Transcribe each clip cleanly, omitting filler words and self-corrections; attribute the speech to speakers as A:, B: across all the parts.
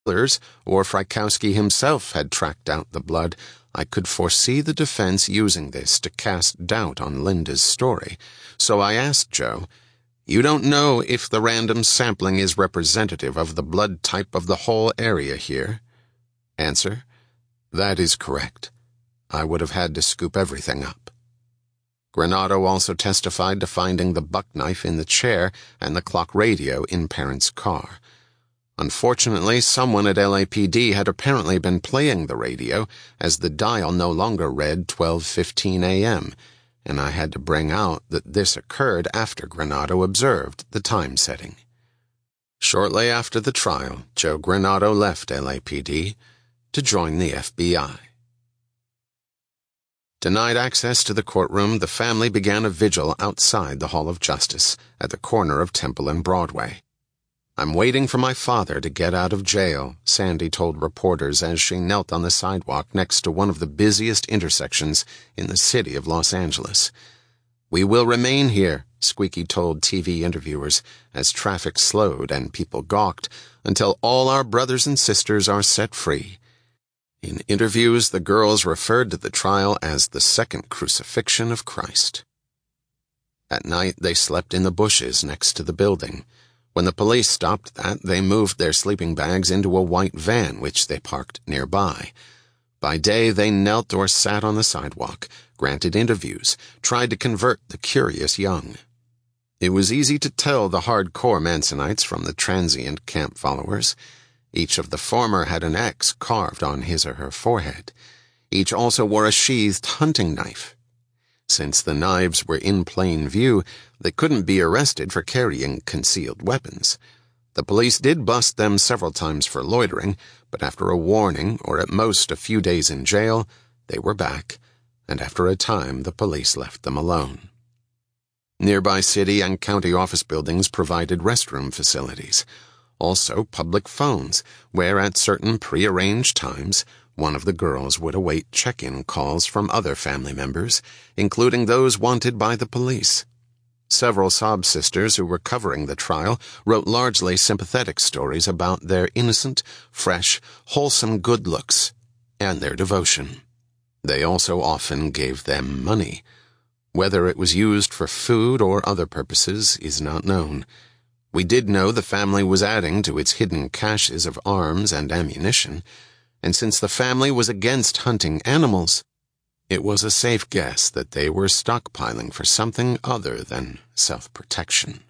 A: or Frykowski himself had tracked out the blood, I could foresee the defense using this to cast doubt on Linda's story. So I asked Joe, "You don't know if the random sampling is representative of the blood type of the whole area here?" Answer: "That is correct. I would have had to scoop everything up." Granato also testified to finding the buck knife in the chair and the clock radio in Parent's car. Unfortunately, someone at LAPD had apparently been playing the radio, as the dial no longer read 12:15 a.m., and I had to bring out that this occurred after Granato observed the time setting. Shortly after the trial, Joe Granato left LAPD to join the FBI. Denied access to the courtroom, the family began a vigil outside the Hall of Justice at the corner of Temple and Broadway. "I'm waiting for my father to get out of jail," Sandy told reporters as she knelt on the sidewalk next to one of the busiest intersections in the city of Los Angeles. "We will remain here," Squeaky told TV interviewers as traffic slowed and people gawked, "until all our brothers and sisters are set free." In interviews, the girls referred to the trial as the second crucifixion of Christ. At night, they slept in the bushes next to the building. When the police stopped that, they moved their sleeping bags into a white van which they parked nearby. By day, they knelt or sat on the sidewalk, granted interviews, tried to convert the curious young. It was easy to tell the hardcore Mansonites from the transient camp followers. Each of the former had an X carved on his or her forehead. Each also wore a sheathed hunting knife. Since the knives were in plain view, they couldn't be arrested for carrying concealed weapons. The police did bust them several times for loitering, but after a warning, or at most a few days in jail, they were back, and after a time the police left them alone. Nearby city and county office buildings provided restroom facilities. Also public phones, where at certain prearranged times, one of the girls would await check-in calls from other family members, including those wanted by the police. Several sob sisters who were covering the trial wrote largely sympathetic stories about their innocent, fresh, wholesome good looks and their devotion. They also often gave them money. Whether it was used for food or other purposes is not known. We did know the family was adding to its hidden caches of arms and ammunition, and since the family was against hunting animals, it was a safe guess that they were stockpiling for something other than self-protection.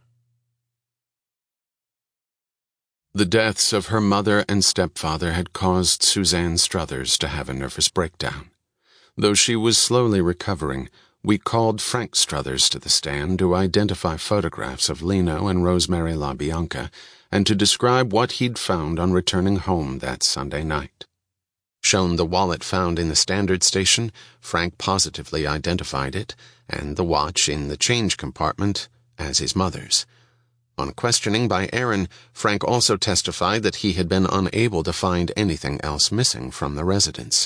A: The deaths of her mother and stepfather had caused Suzanne Struthers to have a nervous breakdown. Though she was slowly recovering, we called Frank Struthers to the stand to identify photographs of Lino and Rosemary LaBianca and to describe what he'd found on returning home that Sunday night. Shown the wallet found in the Standard Station, Frank positively identified it, and the watch in the change compartment as his mother's. On questioning by Aaron, Frank also testified that he had been unable to find anything else missing from the residence.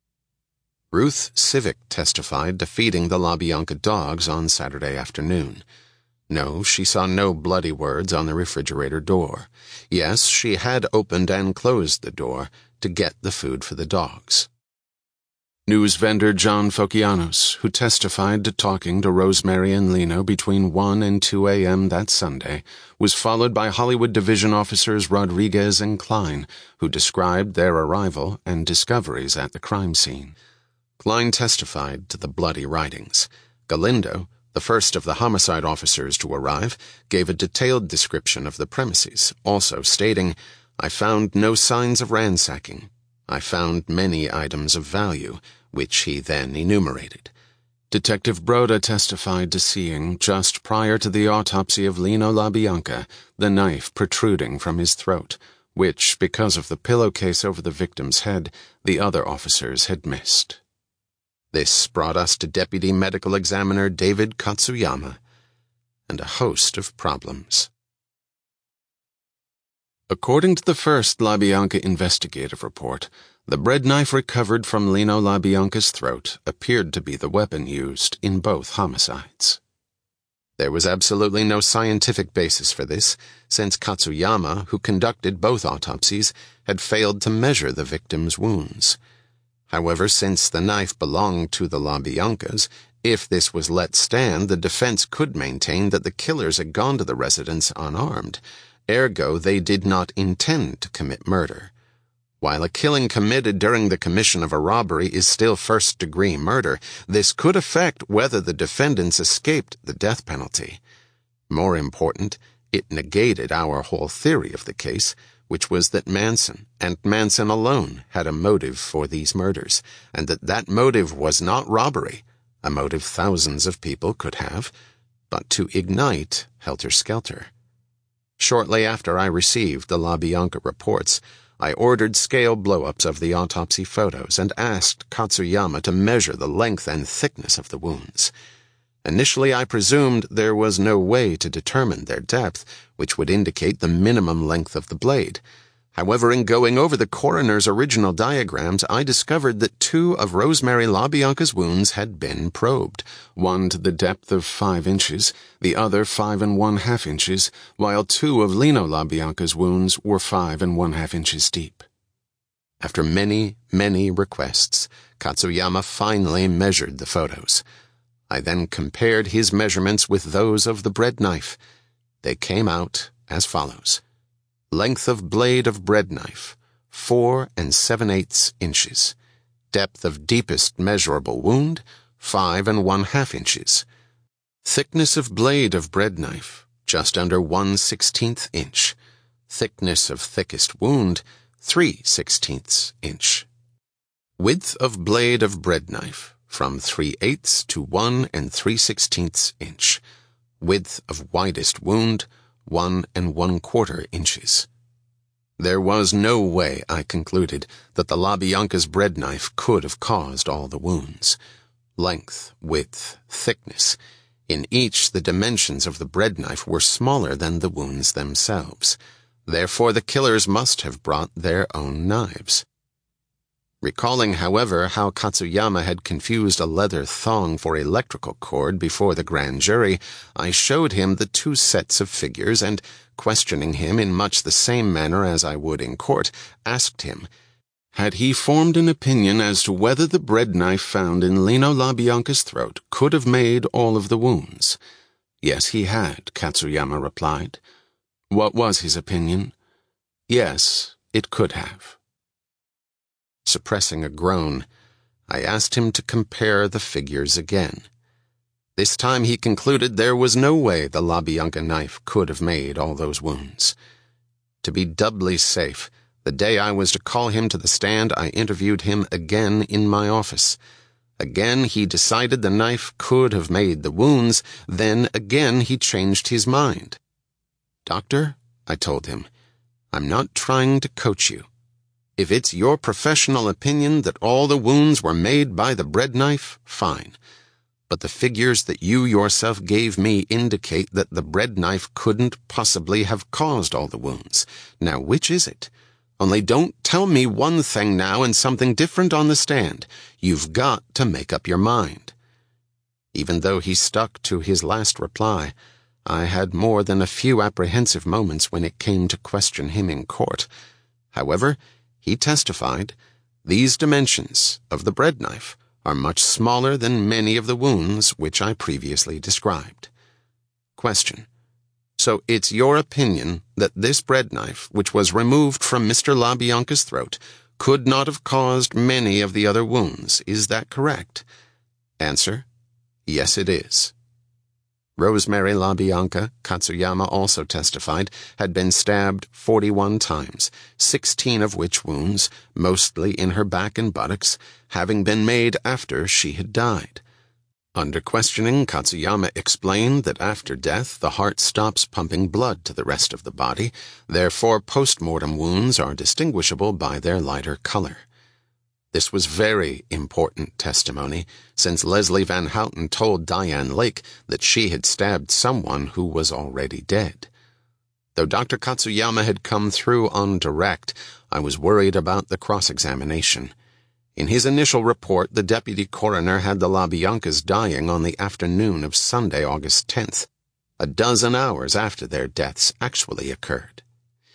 A: Ruth Civic testified to feeding the LaBianca dogs on Saturday afternoon. No, she saw no bloody words on the refrigerator door. Yes, she had opened and closed the door to get the food for the dogs. News vendor John Fokianos, who testified to talking to Rosemary and Lino between 1 and 2 a.m. that Sunday, was followed by Hollywood Division officers Rodriguez and Klein, who described their arrival and discoveries at the crime scene. Klein testified to the bloody writings. Galindo, the first of the homicide officers to arrive, gave a detailed description of the premises, also stating, "I found no signs of ransacking. I found many items of value," which he then enumerated. Detective Broda testified to seeing, just prior to the autopsy of Lino LaBianca, the knife protruding from his throat, which, because of the pillowcase over the victim's head, the other officers had missed. This brought us to Deputy Medical Examiner David Katsuyama and a host of problems. According to the first LaBianca investigative report, the bread knife recovered from Lino LaBianca's throat appeared to be the weapon used in both homicides. There was absolutely no scientific basis for this, since Katsuyama, who conducted both autopsies, had failed to measure the victim's wounds. However, since the knife belonged to the LaBiancas, if this was let stand, the defense could maintain that the killers had gone to the residence unarmed. Ergo, they did not intend to commit murder. While a killing committed during the commission of a robbery is still first-degree murder, this could affect whether the defendants escaped the death penalty. More important, it negated our whole theory of the case, which was that Manson, and Manson alone, had a motive for these murders, and that motive was not robbery, a motive thousands of people could have, but to ignite helter-skelter. Shortly after I received the LaBianca reports, I ordered scale blow-ups of the autopsy photos and asked Katsuyama to measure the length and thickness of the wounds. Initially, I presumed there was no way to determine their depth, which would indicate the minimum length of the blade. However, in going over the coroner's original diagrams, I discovered that 2 of Rosemary LaBianca's wounds had been probed, one to the depth of 5 inches, the other 5 1/2 inches, while 2 of Lino LaBianca's wounds were 5 1/2 inches deep. After many, many requests, Katsuyama finally measured the photos. I then compared his measurements with those of the bread knife. They came out as follows. Length of blade of bread knife, 4 7/8 inches. Depth of deepest measurable wound, 5 1/2 inches. Thickness of blade of bread knife, just under 1/16 inch. Thickness of thickest wound, 3/16 inch. Width of blade of bread knife, from 3/8 to 1 3/16 inch. Width of widest wound, 1 1/4 inches. There was no way, I concluded, that the LaBianca's bread knife could have caused all the wounds. Length, width, thickness. In each, the dimensions of the bread knife were smaller than the wounds themselves. Therefore, the killers must have brought their own knives. Recalling, however, how Katsuyama had confused a leather thong for electrical cord before the grand jury, I showed him the 2 sets of figures and, questioning him in much the same manner as I would in court, asked him, had he formed an opinion as to whether the bread knife found in Lino LaBianca's throat could have made all of the wounds? Yes, he had, Katsuyama replied. What was his opinion? Yes, it could have. Suppressing a groan, I asked him to compare the figures again. This time he concluded there was no way the LaBianca knife could have made all those wounds. To be doubly safe, the day I was to call him to the stand, I interviewed him again in my office. Again he decided the knife could have made the wounds, then again he changed his mind. Doctor, I told him, I'm not trying to coach you. If it's your professional opinion that all the wounds were made by the bread knife, fine. But the figures that you yourself gave me indicate that the bread knife couldn't possibly have caused all the wounds. Now, which is it? Only don't tell me one thing now and something different on the stand. You've got to make up your mind. Even though he stuck to his last reply, I had more than a few apprehensive moments when it came to question him in court. However, he testified, these dimensions of the bread knife are much smaller than many of the wounds which I previously described. Question. So it's your opinion that this bread knife, which was removed from Mr. LaBianca's throat, could not have caused many of the other wounds, is that correct? Answer. Yes, it is. Rosemary LaBianca, Katsuyama also testified, had been stabbed 41 times, 16 of which wounds, mostly in her back and buttocks, having been made after she had died. Under questioning, Katsuyama explained that after death the heart stops pumping blood to the rest of the body, therefore post-mortem wounds are distinguishable by their lighter color. This was very important testimony, since Leslie Van Houten told Diane Lake that she had stabbed someone who was already dead. Though Dr. Katsuyama had come through on direct, I was worried about the cross-examination. In his initial report, the deputy coroner had the LaBiancas dying on the afternoon of Sunday, August 10th, a dozen hours after their deaths actually occurred.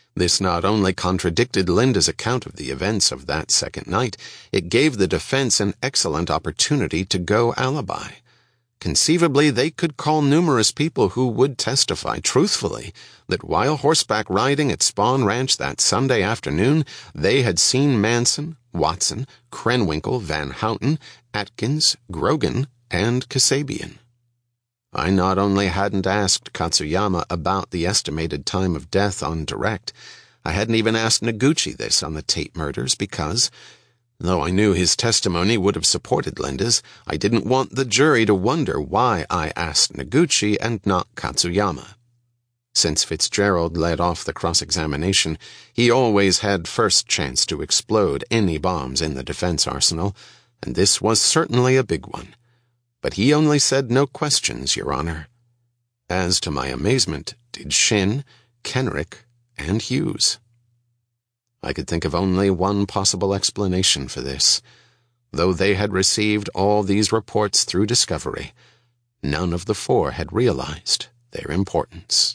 A: This not only contradicted Linda's account of the events of that second night, it gave the defense an excellent opportunity to go alibi. Conceivably, they could call numerous people who would testify truthfully that while horseback riding at Spawn Ranch that Sunday afternoon, they had seen Manson, Watson, Krenwinkel, Van Houten, Atkins, Grogan, and Kasabian. I not only hadn't asked Katsuyama about the estimated time of death on direct, I hadn't even asked Noguchi this on the Tate murders because, though I knew his testimony would have supported Linda's, I didn't want the jury to wonder why I asked Noguchi and not Katsuyama. Since Fitzgerald led off the cross-examination, he always had first chance to explode any bombs in the defense arsenal, and this was certainly a big one. But he only said no questions, Your Honor. As to my amazement, did Shin, Kenrick, and Hughes. I could think of only one possible explanation for this. Though they had received all these reports through discovery, none of the four had realized their importance.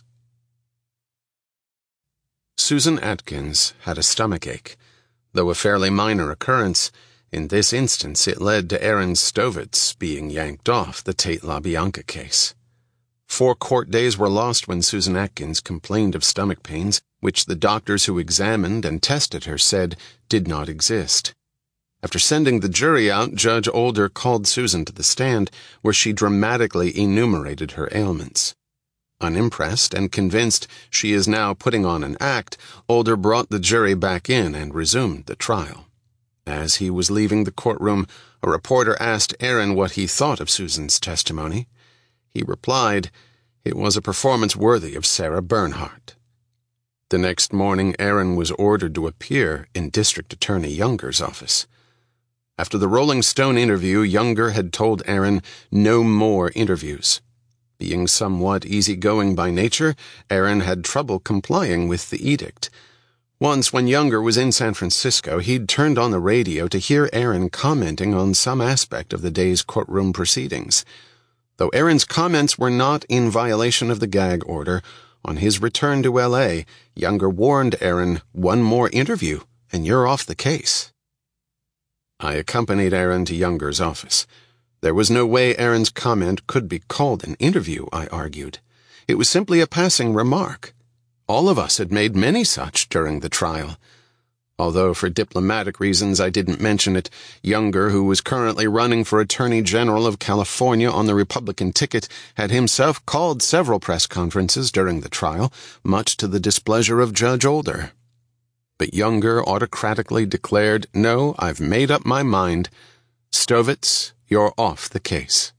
A: Susan Atkins had a stomachache. Though a fairly minor occurrence, in this instance it led to Aaron Stovitz being yanked off the Tate LaBianca case. 4 court days were lost when Susan Atkins complained of stomach pains, which the doctors who examined and tested her said did not exist. After sending the jury out, Judge Older called Susan to the stand, where she dramatically enumerated her ailments. Unimpressed and convinced she is now putting on an act, Older brought the jury back in and resumed the trial. As he was leaving the courtroom, a reporter asked Aaron what he thought of Susan's testimony. He replied, it was a performance worthy of Sarah Bernhardt. The next morning, Aaron was ordered to appear in District Attorney Younger's office. After the Rolling Stone interview, Younger had told Aaron no more interviews. Being somewhat easygoing by nature, Aaron had trouble complying with the edict. Once, when Younger was in San Francisco, he'd turned on the radio to hear Aaron commenting on some aspect of the day's courtroom proceedings. Though Aaron's comments were not in violation of the gag order, on his return to L.A., Younger warned Aaron, one more interview, and you're off the case. I accompanied Aaron to Younger's office. There was no way Aaron's comment could be called an interview, I argued. It was simply a passing remark. All of us had made many such during the trial. Although for diplomatic reasons I didn't mention it, Younger, who was currently running for Attorney General of California on the Republican ticket, had himself called several press conferences during the trial, much to the displeasure of Judge Older. But Younger autocratically declared, no, I've made up my mind. Stovitz, you're off the case.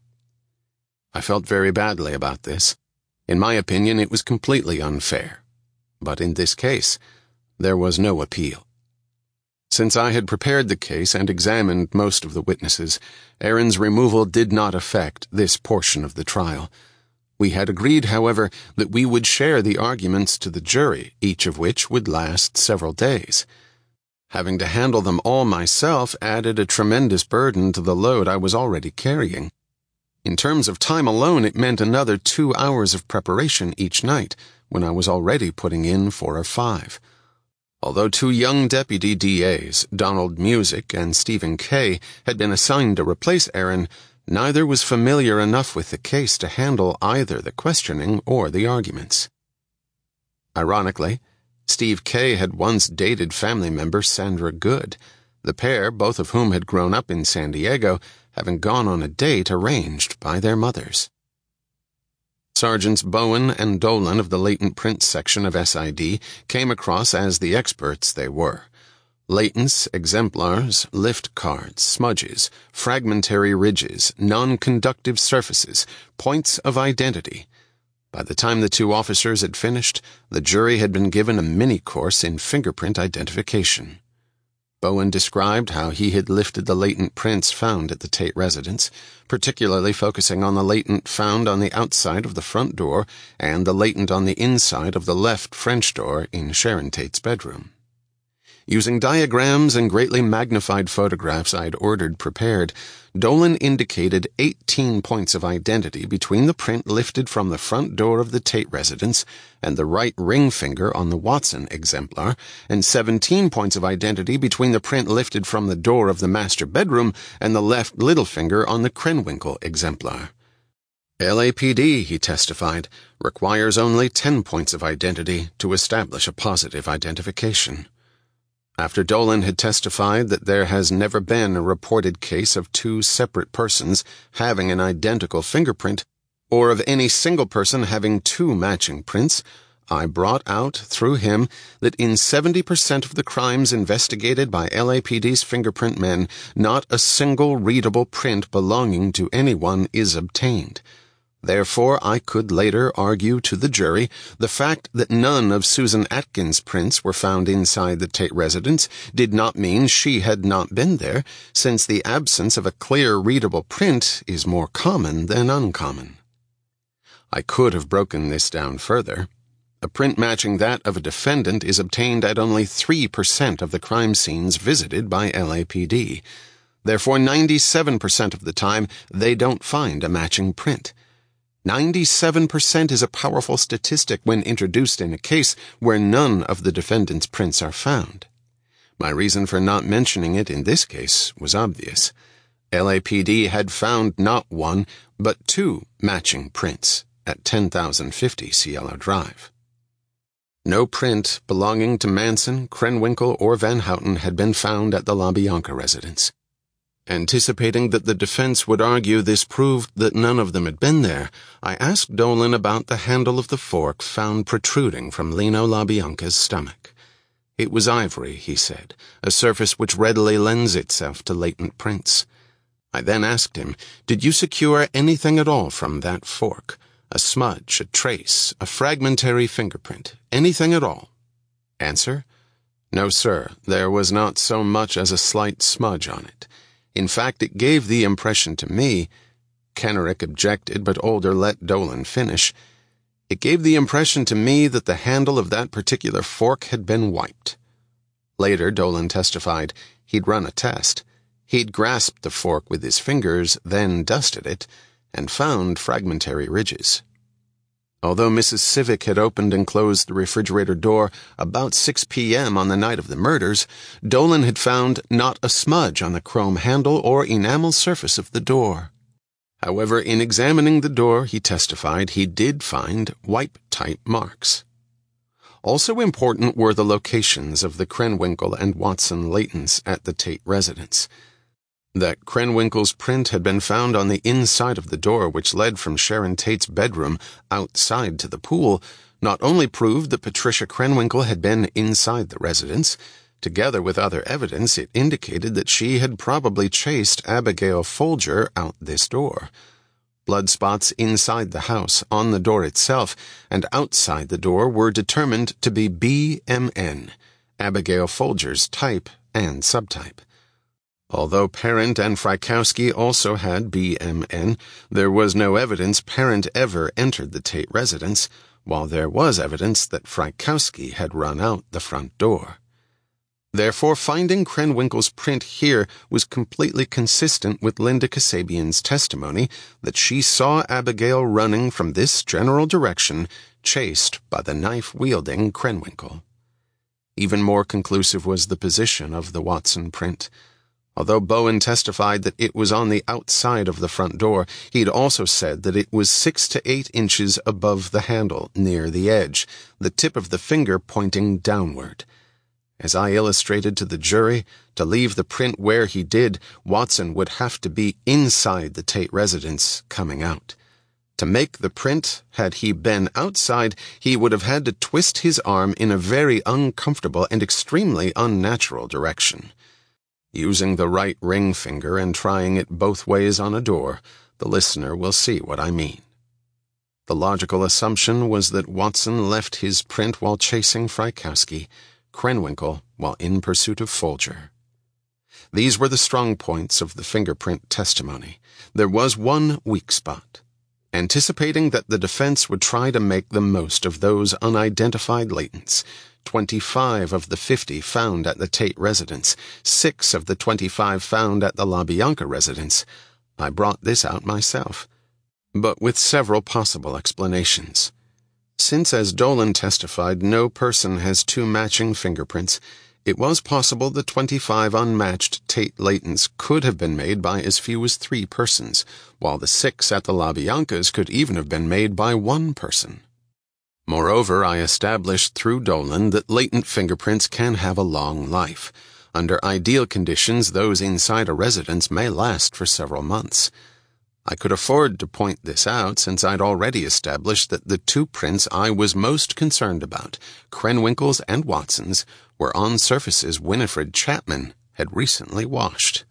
A: I felt very badly about this. In my opinion, it was completely unfair. But in this case, there was no appeal. Since I had prepared the case and examined most of the witnesses, Aaron's removal did not affect this portion of the trial. We had agreed, however, that we would share the arguments to the jury, each of which would last several days. Having to handle them all myself added a tremendous burden to the load I was already carrying. In terms of time alone, it meant another 2 hours of preparation each night, when I was already putting in 4 or 5. Although 2 young deputy DAs, Donald Musick and Stephen Kay, had been assigned to replace Aaron, neither was familiar enough with the case to handle either the questioning or the arguments. Ironically, Steve Kay had once dated family member Sandra Good, the pair, both of whom had grown up in San Diego, having gone on a date arranged by their mothers. Sergeants Bowen and Dolan of the Latent Prints section of SID came across as the experts they were. Latents, exemplars, lift cards, smudges, fragmentary ridges, non-conductive surfaces, points of identity. By the time the 2 officers had finished, the jury had been given a mini-course in fingerprint identification. Bowen described how he had lifted the latent prints found at the Tate residence, particularly focusing on the latent found on the outside of the front door and the latent on the inside of the left French door in Sharon Tate's bedroom. Using diagrams and greatly magnified photographs I'd ordered prepared, Dolan indicated 18 points of identity between the print lifted from the front door of the Tate residence and the right ring finger on the Watson exemplar, and 17 points of identity between the print lifted from the door of the master bedroom and the left little finger on the Krenwinkel exemplar. LAPD, he testified, requires only 10 points of identity to establish a positive identification. After Dolan had testified that there has never been a reported case of two separate persons having an identical fingerprint, or of any single person having two matching prints, I brought out, through him, that in 70% of the crimes investigated by LAPD's fingerprint men, not a single readable print belonging to anyone is obtained. Therefore, I could later argue to the jury the fact that none of Susan Atkins' prints were found inside the Tate residence did not mean she had not been there, since the absence of a clear readable print is more common than uncommon. I could have broken this down further. A print matching that of a defendant is obtained at only 3% of the crime scenes visited by LAPD. Therefore, 97% of the time, they don't find a matching print. 97% is a powerful statistic when introduced in a case where none of the defendant's prints are found. My reason for not mentioning it in this case was obvious. LAPD had found not one, but two matching prints at 10,050 Cielo Drive. No print belonging to Manson, Krenwinkel, or Van Houten had been found at the LaBianca residence. Anticipating that the defense would argue this proved that none of them had been there, I asked Dolan about the handle of the fork found protruding from Lino LaBianca's stomach. It was ivory, he said, a surface which readily lends itself to latent prints. I then asked him, did you secure anything at all from that fork? A smudge, a trace, a fragmentary fingerprint, anything at all? Answer: no, sir, there was not so much as a slight smudge on it. In fact, it gave the impression to me— Kenrick objected, but Older let Dolan finish. It gave the impression to me that the handle of that particular fork had been wiped. Later, Dolan testified he'd run a test. He'd grasped the fork with his fingers, then dusted it, and found fragmentary ridges. Although Mrs. Civic had opened and closed the refrigerator door about 6 p.m. on the night of the murders, Dolan had found not a smudge on the chrome handle or enamel surface of the door. However, in examining the door, he testified he did find wipe-type marks. Also important were the locations of the Krenwinkel and Watson latents at the Tate residence. That Krenwinkel's print had been found on the inside of the door which led from Sharon Tate's bedroom outside to the pool not only proved that Patricia Krenwinkel had been inside the residence. Together with other evidence, it indicated that she had probably chased Abigail Folger out this door. Blood spots inside the house, on the door itself, and outside the door were determined to be BMN, Abigail Folger's type and subtype. Although Parent and Frykowski also had BMN, there was no evidence Parent ever entered the Tate residence, while there was evidence that Frykowski had run out the front door. Therefore, finding Krenwinkel's print here was completely consistent with Linda Kasabian's testimony that she saw Abigail running from this general direction, chased by the knife-wielding Krenwinkel. Even more conclusive was the position of the Watson print. Although Bowen testified that it was on the outside of the front door, he'd also said that it was 6 to 8 inches above the handle, near the edge, the tip of the finger pointing downward. As I illustrated to the jury, to leave the print where he did, Watson would have to be inside the Tate residence, coming out. To make the print, had he been outside, he would have had to twist his arm in a very uncomfortable and extremely unnatural direction. Using the right ring finger and trying it both ways on a door, the listener will see what I mean. The logical assumption was that Watson left his print while chasing Frykowski, Krenwinkel while in pursuit of Folger. These were the strong points of the fingerprint testimony. There was one weak spot. Anticipating that the defense would try to make the most of those unidentified latents, 25 of the 50 found at the Tate residence, 6 of the 25 found at the LaBianca residence. I brought this out myself, but with several possible explanations. Since, as Dolan testified, no person has 2 matching fingerprints, it was possible the 25 unmatched Tate Laytons could have been made by as few as 3 persons, while the 6 at the LaBiancas could even have been made by 1 person. Moreover, I established through Dolan that latent fingerprints can have a long life. Under ideal conditions, those inside a residence may last for several months. I could afford to point this out since I'd already established that the 2 prints I was most concerned about, Krenwinkel's and Watson's, were on surfaces Winifred Chapman had recently washed.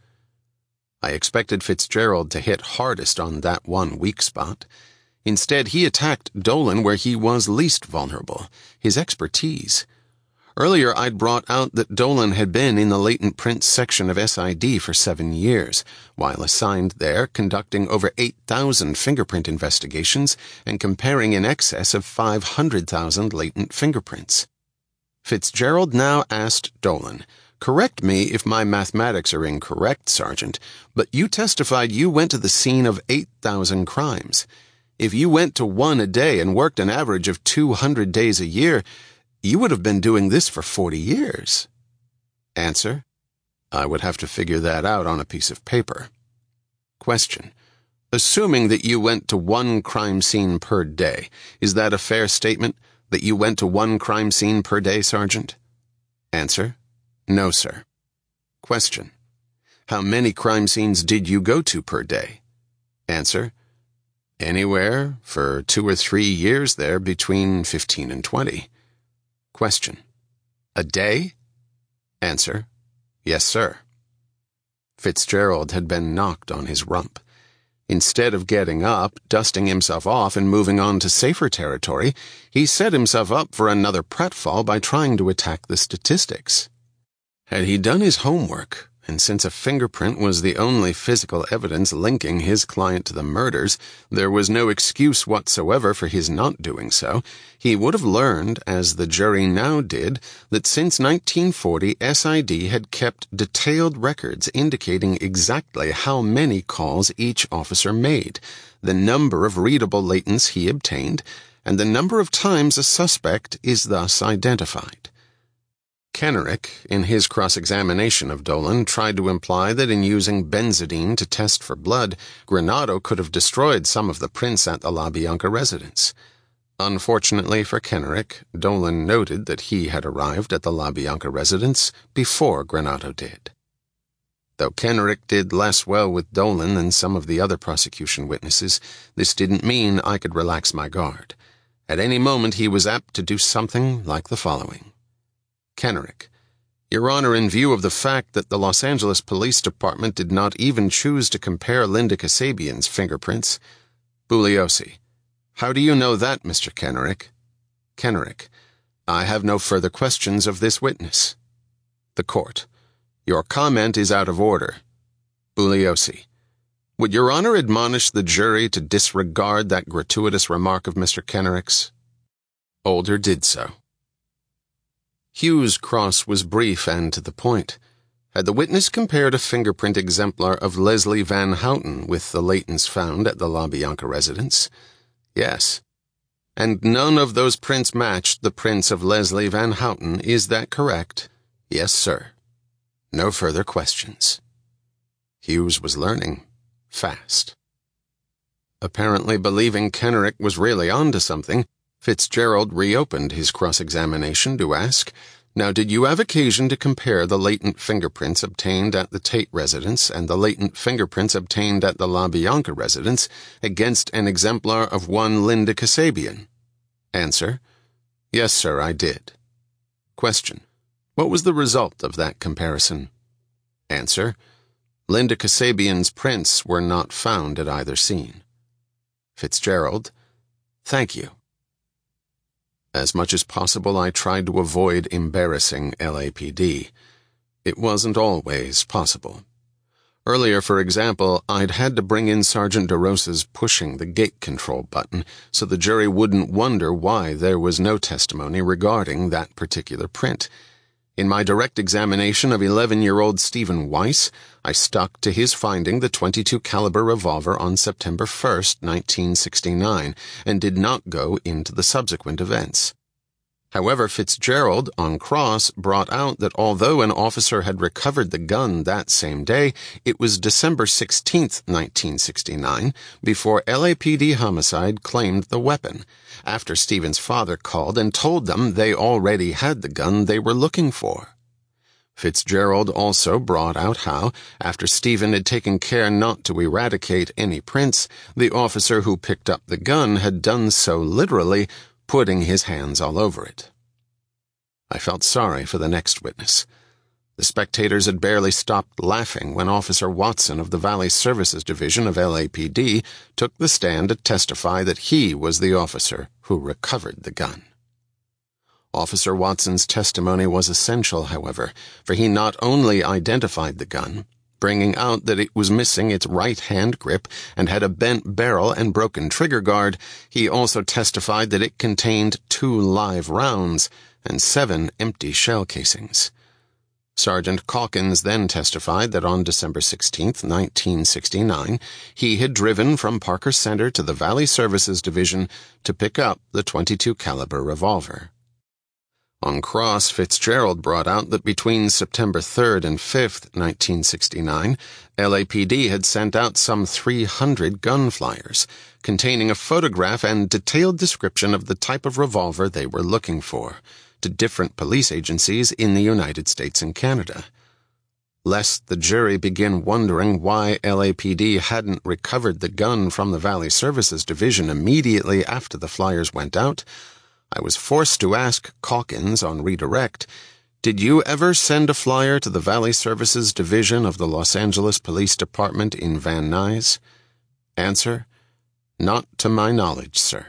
A: I expected Fitzgerald to hit hardest on that one weak spot. Instead, he attacked Dolan where he was least vulnerable, his expertise. Earlier, I'd brought out that Dolan had been in the latent prints section of SID for 7 years, while assigned there conducting over 8,000 fingerprint investigations and comparing in excess of 500,000 latent fingerprints. Fitzgerald now asked Dolan, "Correct me if my mathematics are incorrect, Sergeant, but you testified you went to the scene of 8,000 crimes. If you went to one a day and worked an average of 200 days a year, you would have been doing this for 40 years. Answer: I would have to figure that out on a piece of paper. Question: assuming that you went to 1 crime scene per day, is that a fair statement, that you went to 1 crime scene per day, Sergeant? Answer: no, sir. Question: how many crime scenes did you go to per day? Answer: anywhere, for 2 or 3 years there, between 15 and 20. Question: a day? Answer: yes, sir. Fitzgerald had been knocked on his rump. Instead of getting up, dusting himself off, and moving on to safer territory, he set himself up for another pratfall by trying to attack the statistics. Had he done his homework, and since a fingerprint was the only physical evidence linking his client to the murders, there was no excuse whatsoever for his not doing so, he would have learned, as the jury now did, that since 1940 SID had kept detailed records indicating exactly how many calls each officer made, the number of readable latents he obtained, and the number of times a suspect is thus identified. Kenrick, in his cross-examination of Dolan, tried to imply that in using benzidine to test for blood, Granado could have destroyed some of the prints at the LaBianca residence. Unfortunately for Kenrick, Dolan noted that he had arrived at the LaBianca residence before Granado did. Though Kenrick did less well with Dolan than some of the other prosecution witnesses, this didn't mean I could relax my guard. At any moment he was apt to do something like the following. Kenrick: Your Honor, in view of the fact that the Los Angeles Police Department did not even choose to compare Linda Kasabian's fingerprints. Bugliosi: How do you know that, Mr. Kenrick? Kenrick: I have no further questions of this witness. The Court: Your comment is out of order. Bugliosi: Would Your Honor admonish the jury to disregard that gratuitous remark of Mr. Kenrick's? Older did so. Hughes' cross was brief and to the point. Had the witness compared a fingerprint exemplar of Leslie Van Houten with the latents found at the LaBianca residence? Yes. And none of those prints matched the prints of Leslie Van Houten, is that correct? Yes, sir. No further questions. Hughes was learning fast. Apparently believing Kenrick was really onto something, Fitzgerald reopened his cross-examination to ask, Now, did you have occasion to compare the latent fingerprints obtained at the Tate residence and the latent fingerprints obtained at the LaBianca residence against an exemplar of one Linda Kasabian? Answer: Yes, sir, I did. Question: What was the result of that comparison? Answer: Linda Kasabian's prints were not found at either scene. Fitzgerald: Thank you. As much as possible, I tried to avoid embarrassing LAPD. It wasn't always possible. Earlier, for example, I'd had to bring in Sergeant DeRosa's pushing the gate control button so the jury wouldn't wonder why there was no testimony regarding that particular print. In my direct examination of 11-year-old Stephen Weiss, I stuck to his finding the .22 caliber revolver on September 1st, 1969, and did not go into the subsequent events. However, Fitzgerald, on cross, brought out that although an officer had recovered the gun that same day, it was December 16th, 1969, before LAPD Homicide claimed the weapon, after Stephen's father called and told them they already had the gun they were looking for. Fitzgerald also brought out how, after Stephen had taken care not to eradicate any prints, the officer who picked up the gun had done so literally, putting his hands all over it. I felt sorry for the next witness. The spectators had barely stopped laughing when Officer Watson of the Valley Services Division of LAPD took the stand to testify that he was the officer who recovered the gun. Officer Watson's testimony was essential, however, for he not only identified the gun, bringing out that it was missing its right-hand grip and had a bent barrel and broken trigger guard, he also testified that it contained 2 live rounds and 7 empty shell casings. Sergeant Calkins then testified that on December 16, 1969, he had driven from Parker Center to the Valley Services Division to pick up the .22 caliber revolver. On cross, Fitzgerald brought out that between September 3rd and 5th, 1969, LAPD had sent out some 300 gun flyers, containing a photograph and detailed description of the type of revolver they were looking for, to different police agencies in the United States and Canada. Lest the jury begin wondering why LAPD hadn't recovered the gun from the Valley Services Division immediately after the flyers went out, I was forced to ask Calkins on redirect, "Did you ever send a flyer to the Valley Services Division of the Los Angeles Police Department in Van Nuys?" Answer: "Not to my knowledge, sir."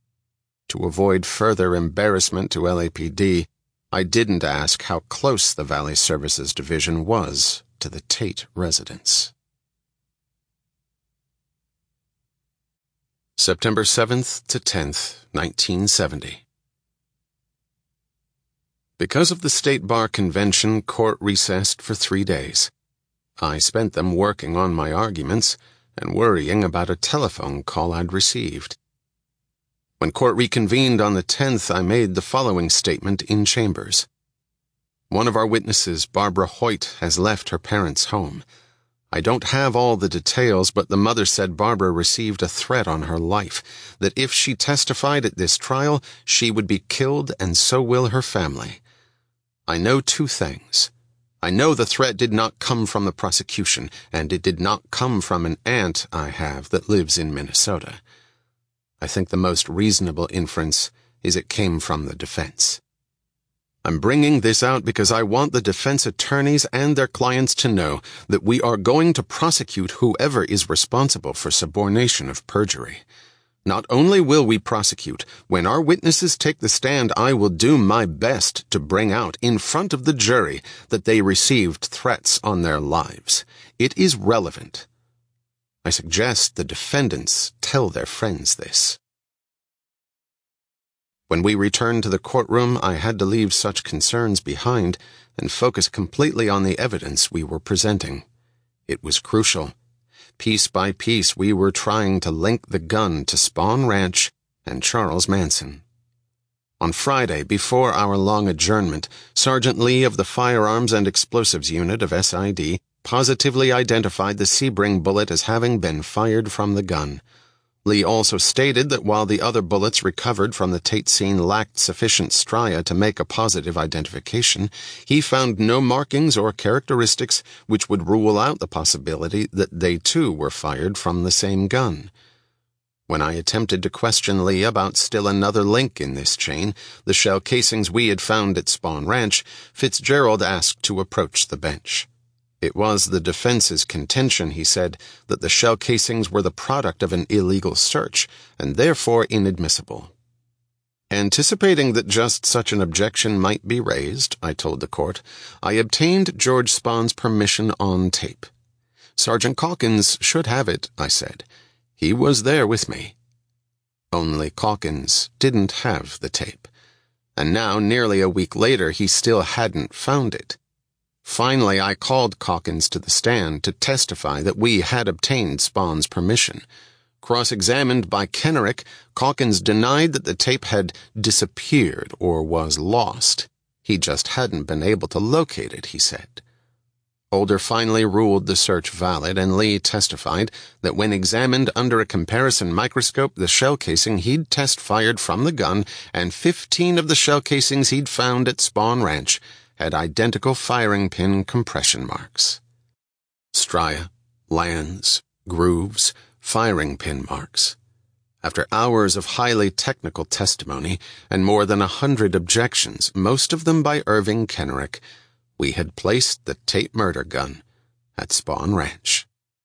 A: To avoid further embarrassment to LAPD, I didn't ask how close the Valley Services Division was to the Tate residence. September 7th to 10th, 1970. Because of the State Bar Convention, court recessed for 3 days. I spent them working on my arguments and worrying about a telephone call I'd received. When court reconvened on the 10th, I made the following statement in chambers. One of our witnesses, Barbara Hoyt, has left her parents' home. I don't have all the details, but the mother said Barbara received a threat on her life, that if she testified at this trial, she would be killed and so will her family. I know 2 things. I know the threat did not come from the prosecution, and it did not come from an aunt I have that lives in Minnesota. I think the most reasonable inference is it came from the defense. I'm bringing this out because I want the defense attorneys and their clients to know that we are going to prosecute whoever is responsible for subornation of perjury. Not only will we prosecute, when our witnesses take the stand, I will do my best to bring out in front of the jury that they received threats on their lives. It is relevant. I suggest the defendants tell their friends this. When we returned to the courtroom, I had to leave such concerns behind and focus completely on the evidence we were presenting. It was crucial. Piece by piece, we were trying to link the gun to Spahn Ranch and Charles Manson. On Friday, before our long adjournment, Sergeant Lee of the Firearms and Explosives Unit of SID positively identified the Sebring bullet as having been fired from the gun. Lee also stated that while the other bullets recovered from the Tate scene lacked sufficient stria to make a positive identification, he found no markings or characteristics which would rule out the possibility that they too were fired from the same gun. When I attempted to question Lee about still another link in this chain, the shell casings we had found at Spahn Ranch, Fitzgerald asked to approach the bench. It was the defense's contention, he said, that the shell casings were the product of an illegal search, and therefore inadmissible. Anticipating that just such an objection might be raised, I told the court, I obtained George Spahn's permission on tape. "Sergeant Calkins should have it," I said. "He was there with me." Only Calkins didn't have the tape. And now, nearly a week later, he still hadn't found it. Finally, I called Calkins to the stand to testify that we had obtained Spawn's permission. Cross-examined by Kenrick, Calkins denied that the tape had disappeared or was lost. He just hadn't been able to locate it, he said. Older finally ruled the search valid, and Lee testified that when examined under a comparison microscope, the shell casing he'd test-fired from the gun and 15 of the shell casings he'd found at Spawn Ranch had identical firing pin compression marks. Stria, lands, grooves, firing pin marks. After hours of highly technical testimony and more than 100 objections, most of them by Irving Kenrick, we had placed the Tate murder gun at Spawn Ranch.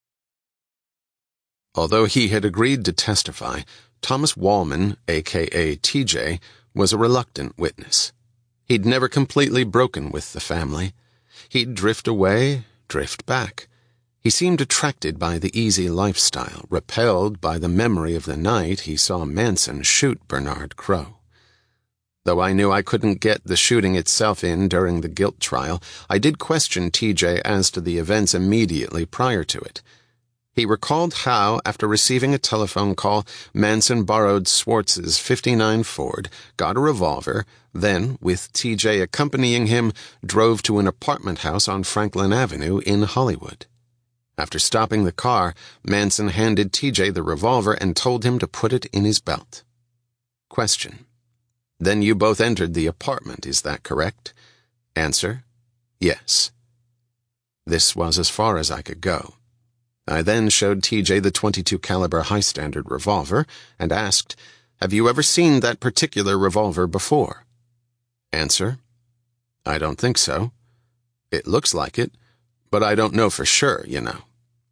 A: Although he had agreed to testify, Thomas Wallman, a.k.a. TJ, was a reluctant witness. He'd never completely broken with the family. He'd drift away, drift back. He seemed attracted by the easy lifestyle, repelled by the memory of the night he saw Manson shoot Bernard Crowe. Though I knew I couldn't get the shooting itself in during the guilt trial, I did question TJ as to the events immediately prior to it. He recalled how, after receiving a telephone call, Manson borrowed Swartz's '59 Ford, got a revolver, then, with TJ accompanying him, drove to an apartment house on Franklin Avenue in Hollywood. After stopping the car, Manson handed TJ the revolver and told him to put it in his belt. Question: Then you both entered the apartment, is that correct? Answer: Yes. This was as far as I could go. I then showed TJ the .22 caliber high-standard revolver and asked, "Have you ever seen that particular revolver before?" Answer: I don't think so. It looks like it, but I don't know for sure, you know.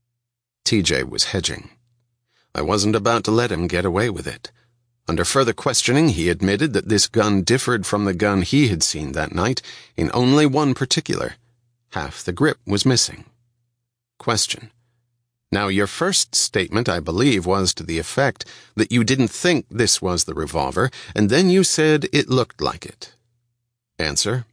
A: TJ was hedging. I wasn't about to let him get away with it. Under further questioning, he admitted that this gun differed from the gun he had seen that night in only one particular. Half the grip was missing. Question: Now, your first statement, I believe, was to the effect that you didn't think this was the revolver, and then you said it looked like it. Answer: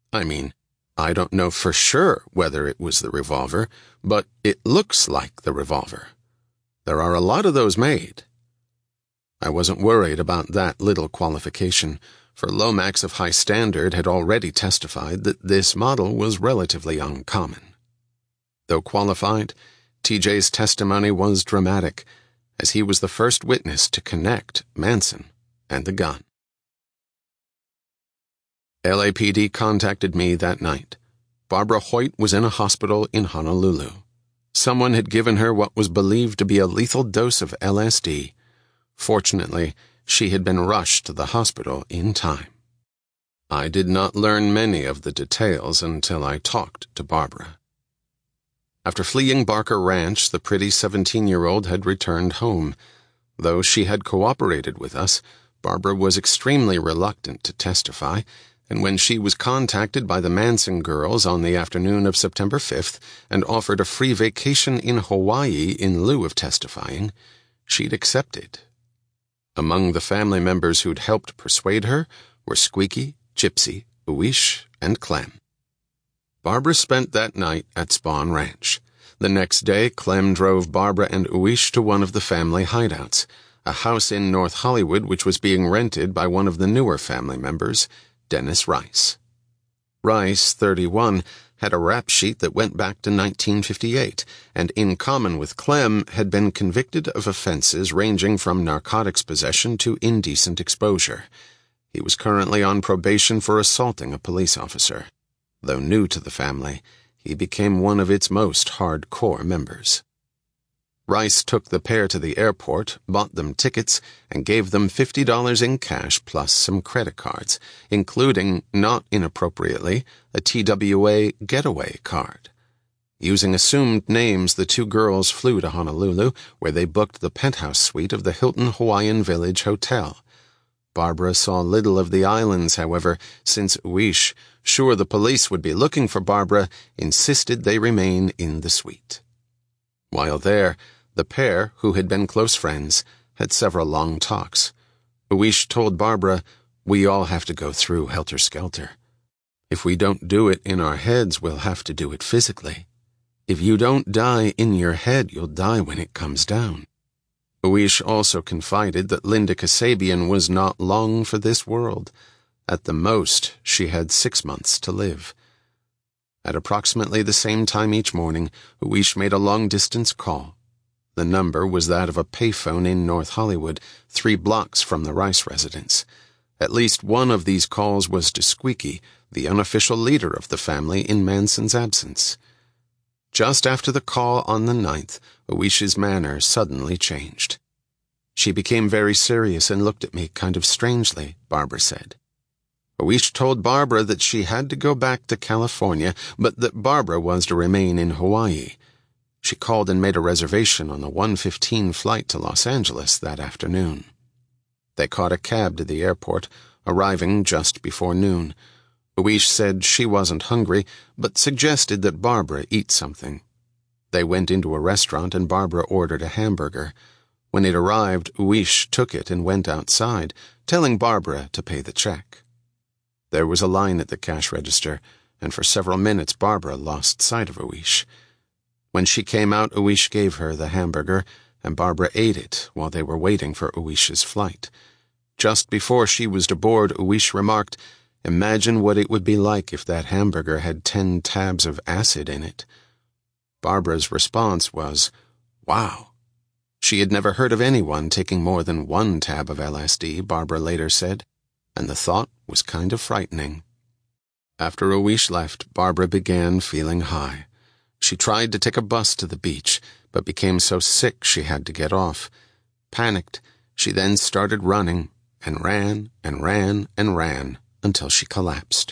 A: I don't know for sure whether it was the revolver, but it looks like the revolver. There are a lot of those made. I wasn't worried about that little qualification, for Lomax of high standard had already testified that this model was relatively uncommon. Though qualified, TJ's testimony was dramatic, as he was the first witness to connect Manson and the gun. LAPD contacted me that night. Barbara Hoyt was in a hospital in Honolulu. Someone had given her what was believed to be a lethal dose of LSD. Fortunately, she had been rushed to the hospital in time. I did not learn many of the details until I talked to Barbara. After fleeing Barker Ranch, the pretty 17-year-old had returned home. Though she had cooperated with us, Barbara was extremely reluctant to testify, and when she was contacted by the Manson girls on the afternoon of September 5th and offered a free vacation in Hawaii in lieu of testifying, she'd accepted. Among the family members who'd helped persuade her were Squeaky, Gypsy, Uish, and Clem. Barbara spent that night at Spawn Ranch. The next day, Clem drove Barbara and Uish to one of the family hideouts, a house in North Hollywood which was being rented by one of the newer family members, Dennis Rice. Rice, 31, had a rap sheet that went back to 1958, and in common with Clem, had been convicted of offenses ranging from narcotics possession to indecent exposure. He was currently on probation for assaulting a police officer. Though new to the family, he became one of its most hardcore members. Rice took the pair to the airport, bought them tickets, and gave them $50 in cash plus some credit cards, including, not inappropriately, a TWA getaway card. Using assumed names, the two girls flew to Honolulu, where they booked the penthouse suite of the Hilton Hawaiian Village Hotel. Barbara saw little of the islands, however, since Uish, sure the police would be looking for Barbara, insisted they remain in the suite. While there, the pair, who had been close friends, had several long talks. Uish told Barbara, "We all have to go through helter-skelter. If we don't do it in our heads, we'll have to do it physically. If you don't die in your head, you'll die when it comes down." Uish also confided that Linda Kasabian was not long for this world. At the most, she had 6 months to live. At approximately the same time each morning, Uish made a long-distance call. The number was that of a payphone in North Hollywood, 3 blocks from the Rice residence. At least one of these calls was to Squeaky, the unofficial leader of the family in Manson's absence. Just after the call on the 9th, Uish's manner suddenly changed. "She became very serious and looked at me kind of strangely," Barbara said. Uish told Barbara that she had to go back to California, but that Barbara was to remain in Hawaii. She called and made a reservation on the 1:15 flight to Los Angeles that afternoon. They caught a cab to the airport, arriving just before noon. Uish said she wasn't hungry, but suggested that Barbara eat something. They went into a restaurant and Barbara ordered a hamburger. When it arrived, Uish took it and went outside, telling Barbara to pay the check. There was a line at the cash register, and for several minutes Barbara lost sight of Uish. When she came out, Uish gave her the hamburger, and Barbara ate it while they were waiting for Uish's flight. Just before she was to board, Uish remarked, "Imagine what it would be like if that hamburger had 10 tabs of acid in it." Barbara's response was, "Wow." She had never heard of anyone taking more than 1 tab of LSD, Barbara later said, and the thought was kind of frightening. After Uish left, Barbara began feeling high. She tried to take a bus to the beach, but became so sick she had to get off. Panicked, she then started running, and ran and ran and ran until she collapsed.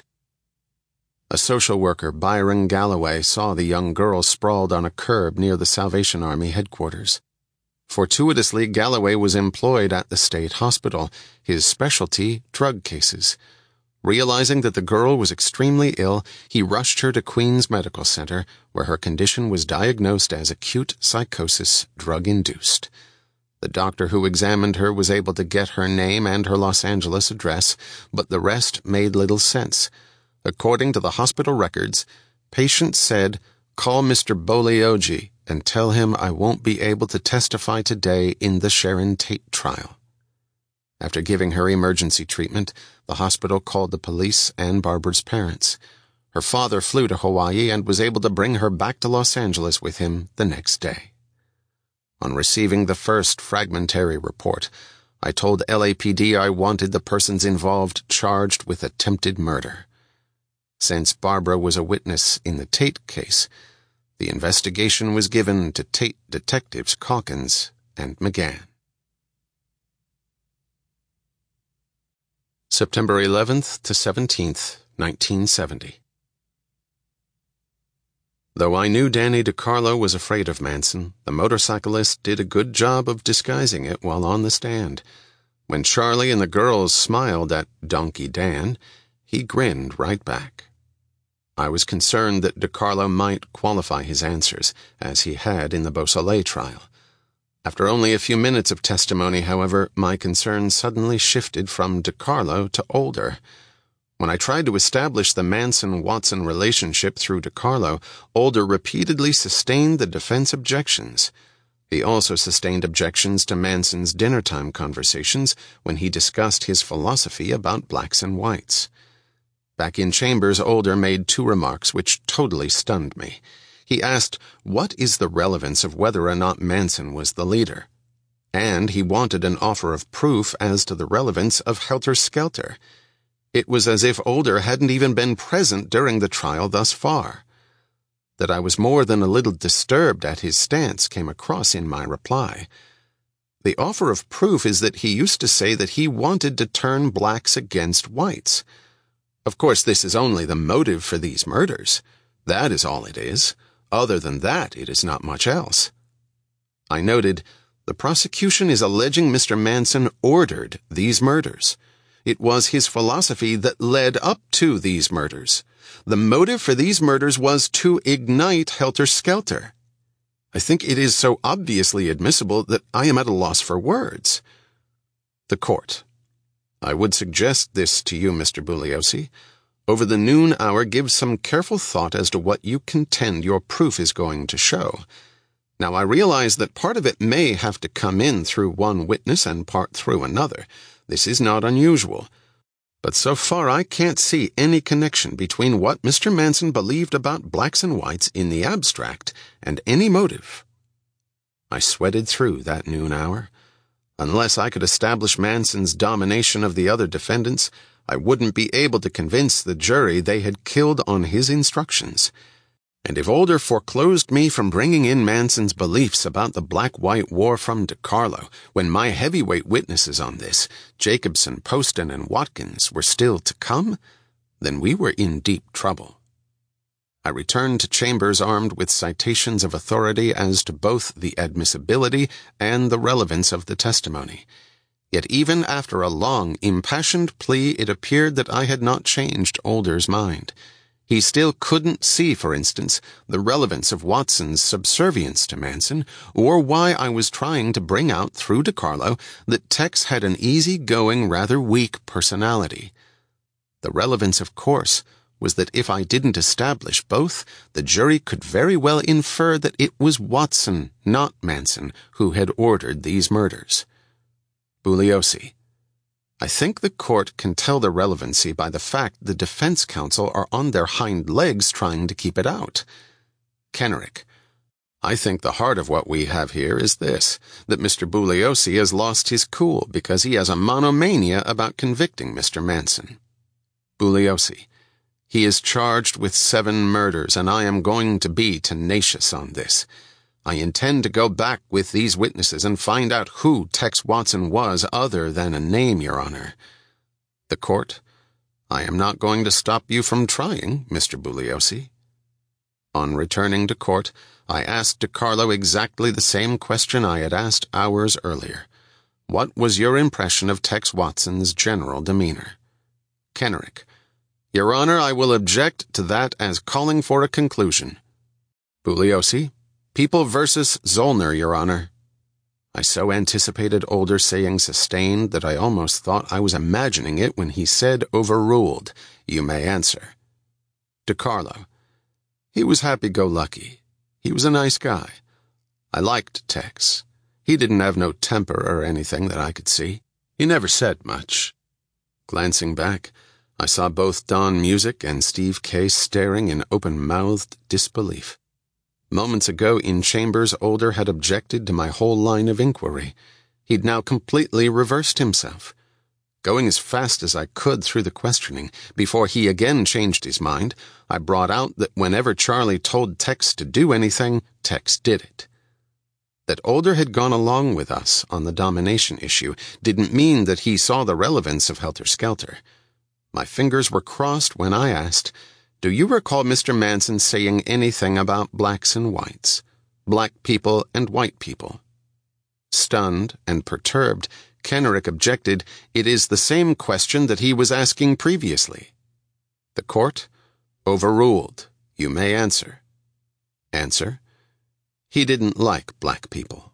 A: A social worker, Byron Galloway, saw the young girl sprawled on a curb near the Salvation Army headquarters. Fortuitously, Galloway was employed at the state hospital, his specialty drug cases. Realizing that the girl was extremely ill, he rushed her to Queens Medical Center, where her condition was diagnosed as acute psychosis, drug-induced. The doctor who examined her was able to get her name and her Los Angeles address, but the rest made little sense. According to the hospital records, patient said, "Call Mr. Bolioji and tell him I won't be able to testify today in the Sharon Tate trial." After giving her emergency treatment, the hospital called the police and Barbara's parents. Her father flew to Hawaii and was able to bring her back to Los Angeles with him the next day. On receiving the first fragmentary report, I told LAPD I wanted the persons involved charged with attempted murder. Since Barbara was a witness in the Tate case, the investigation was given to Tate detectives Calkins and McGann. September 11th to 17th, 1970. Though I knew Danny DeCarlo was afraid of Manson, the motorcyclist did a good job of disguising it while on the stand. When Charlie and the girls smiled at Donkey Dan, he grinned right back. I was concerned that DeCarlo might qualify his answers, as he had in the Beausoleil trial. After only a few minutes of testimony, however, my concern suddenly shifted from DeCarlo to Older. When I tried to establish the Manson-Watson relationship through DeCarlo, Older repeatedly sustained the defense objections. He also sustained objections to Manson's dinner-time conversations when he discussed his philosophy about blacks and whites. Back in chambers, Older made 2 remarks which totally stunned me. He asked, what is the relevance of whether or not Manson was the leader? And he wanted an offer of proof as to the relevance of Helter Skelter. It was as if Older hadn't even been present during the trial thus far. That I was more than a little disturbed at his stance came across in my reply. The offer of proof is that he used to say that he wanted to turn blacks against whites. Of course, this is only the motive for these murders. That is all it is. Other than that, it is not much else. I noted, the prosecution is alleging Mr. Manson ordered these murders. It was his philosophy that led up to these murders. The motive for these murders was to ignite Helter Skelter. I think it is so obviously admissible that I am at a loss for words. The Court. I would suggest this to you, Mr. Bugliosi. Over the noon hour, give some careful thought as to what you contend your proof is going to show. Now, I realize that part of it may have to come in through one witness and part through another. This is not unusual. But so far, I can't see any connection between what Mr. Manson believed about blacks and whites in the abstract and any motive. I sweated through that noon hour. Unless I could establish Manson's domination of the other defendants, I wouldn't be able to convince the jury they had killed on his instructions. And if Older foreclosed me from bringing in Manson's beliefs about the black-white war from DeCarlo, when my heavyweight witnesses on this, Jacobson, Poston, and Watkins, were still to come, then we were in deep trouble. I returned to chambers armed with citations of authority as to both the admissibility and the relevance of the testimony. Yet even after a long, impassioned plea, it appeared that I had not changed Older's mind. He still couldn't see, for instance, the relevance of Watson's subservience to Manson, or why I was trying to bring out through DeCarlo that Tex had an easy-going, rather weak personality. The relevance, of course, was that if I didn't establish both, the jury could very well infer that it was Watson, not Manson, who had ordered these murders. Bugliosi. I think the court can tell the relevancy by the fact the defense counsel are on their hind legs trying to keep it out. Kenrick. I think the heart of what we have here is this, that Mr. Bugliosi has lost his cool because he has a monomania about convicting Mr. Manson. Bugliosi. He is charged with 7 murders, and I am going to be tenacious on this. I intend to go back with these witnesses and find out who Tex Watson was other than a name, Your Honor. The Court. I am not going to stop you from trying, Mr. Bugliosi. On returning to court, I asked DeCarlo exactly the same question I had asked hours earlier. What was your impression of Tex Watson's general demeanor? Kenrick. Your Honor, I will object to that as calling for a conclusion. Bugliosi. People versus Zollner, Your Honor. I so anticipated Older saying sustained that I almost thought I was imagining it when he said overruled. You may answer. DeCarlo. He was happy-go-lucky. He was a nice guy. I liked Tex. He didn't have no temper or anything that I could see. He never said much. Glancing back, I saw both Don Music and Steve Case staring in open-mouthed disbelief. Moments ago in chambers, Older had objected to my whole line of inquiry. He'd now completely reversed himself. Going as fast as I could through the questioning, before he again changed his mind, I brought out that whenever Charlie told Tex to do anything, Tex did it. That Older had gone along with us on the domination issue didn't mean that he saw the relevance of Helter Skelter. My fingers were crossed when I asked, do you recall Mr. Manson saying anything about blacks and whites, black people and white people? Stunned and perturbed, Kenrick objected, it is the same question that he was asking previously. The Court. Overruled. You may answer. Answer. He didn't like black people.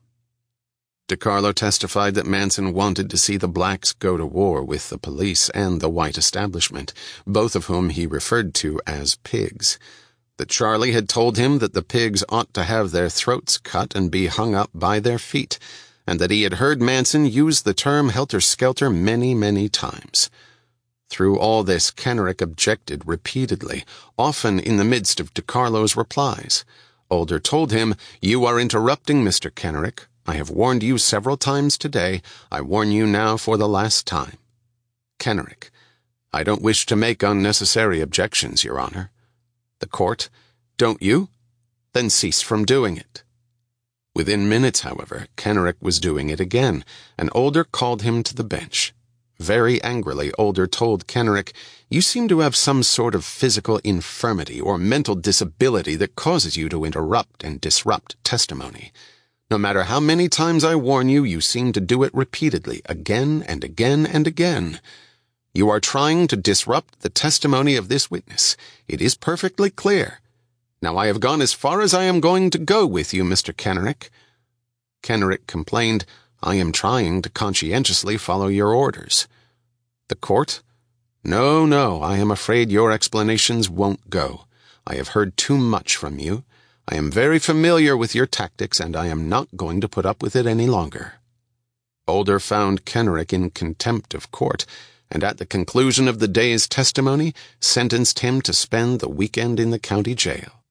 A: DeCarlo testified that Manson wanted to see the blacks go to war with the police and the white establishment, both of whom he referred to as pigs. That Charlie had told him that the pigs ought to have their throats cut and be hung up by their feet, and that he had heard Manson use the term helter-skelter many, many times. Through all this, Kenrick objected repeatedly, often in the midst of DeCarlo's replies. Older told him, you are interrupting, Mr. Kenrick. I have warned you several times today. I warn you now for the last time. Kenrick. I don't wish to make unnecessary objections, Your Honor. The Court. Don't you? Then cease from doing it. Within minutes, however, Kenrick was doing it again, and Older called him to the bench. Very angrily, Older told Kenrick, you seem to have some sort of physical infirmity or mental disability that causes you to interrupt and disrupt testimony. No matter how many times I warn you, you seem to do it repeatedly, again and again and again. You are trying to disrupt the testimony of this witness. It is perfectly clear. Now I have gone as far as I am going to go with you, Mr. Kenrick." Kenrick complained, "I am trying to conscientiously follow your orders." The court? No, I am afraid your explanations won't go. I have heard too much from you. I am very familiar with your tactics, and I am not going to put up with it any longer." Boulder found Kenrick in contempt of court, and at the conclusion of the day's testimony, sentenced him to spend the weekend in the county jail.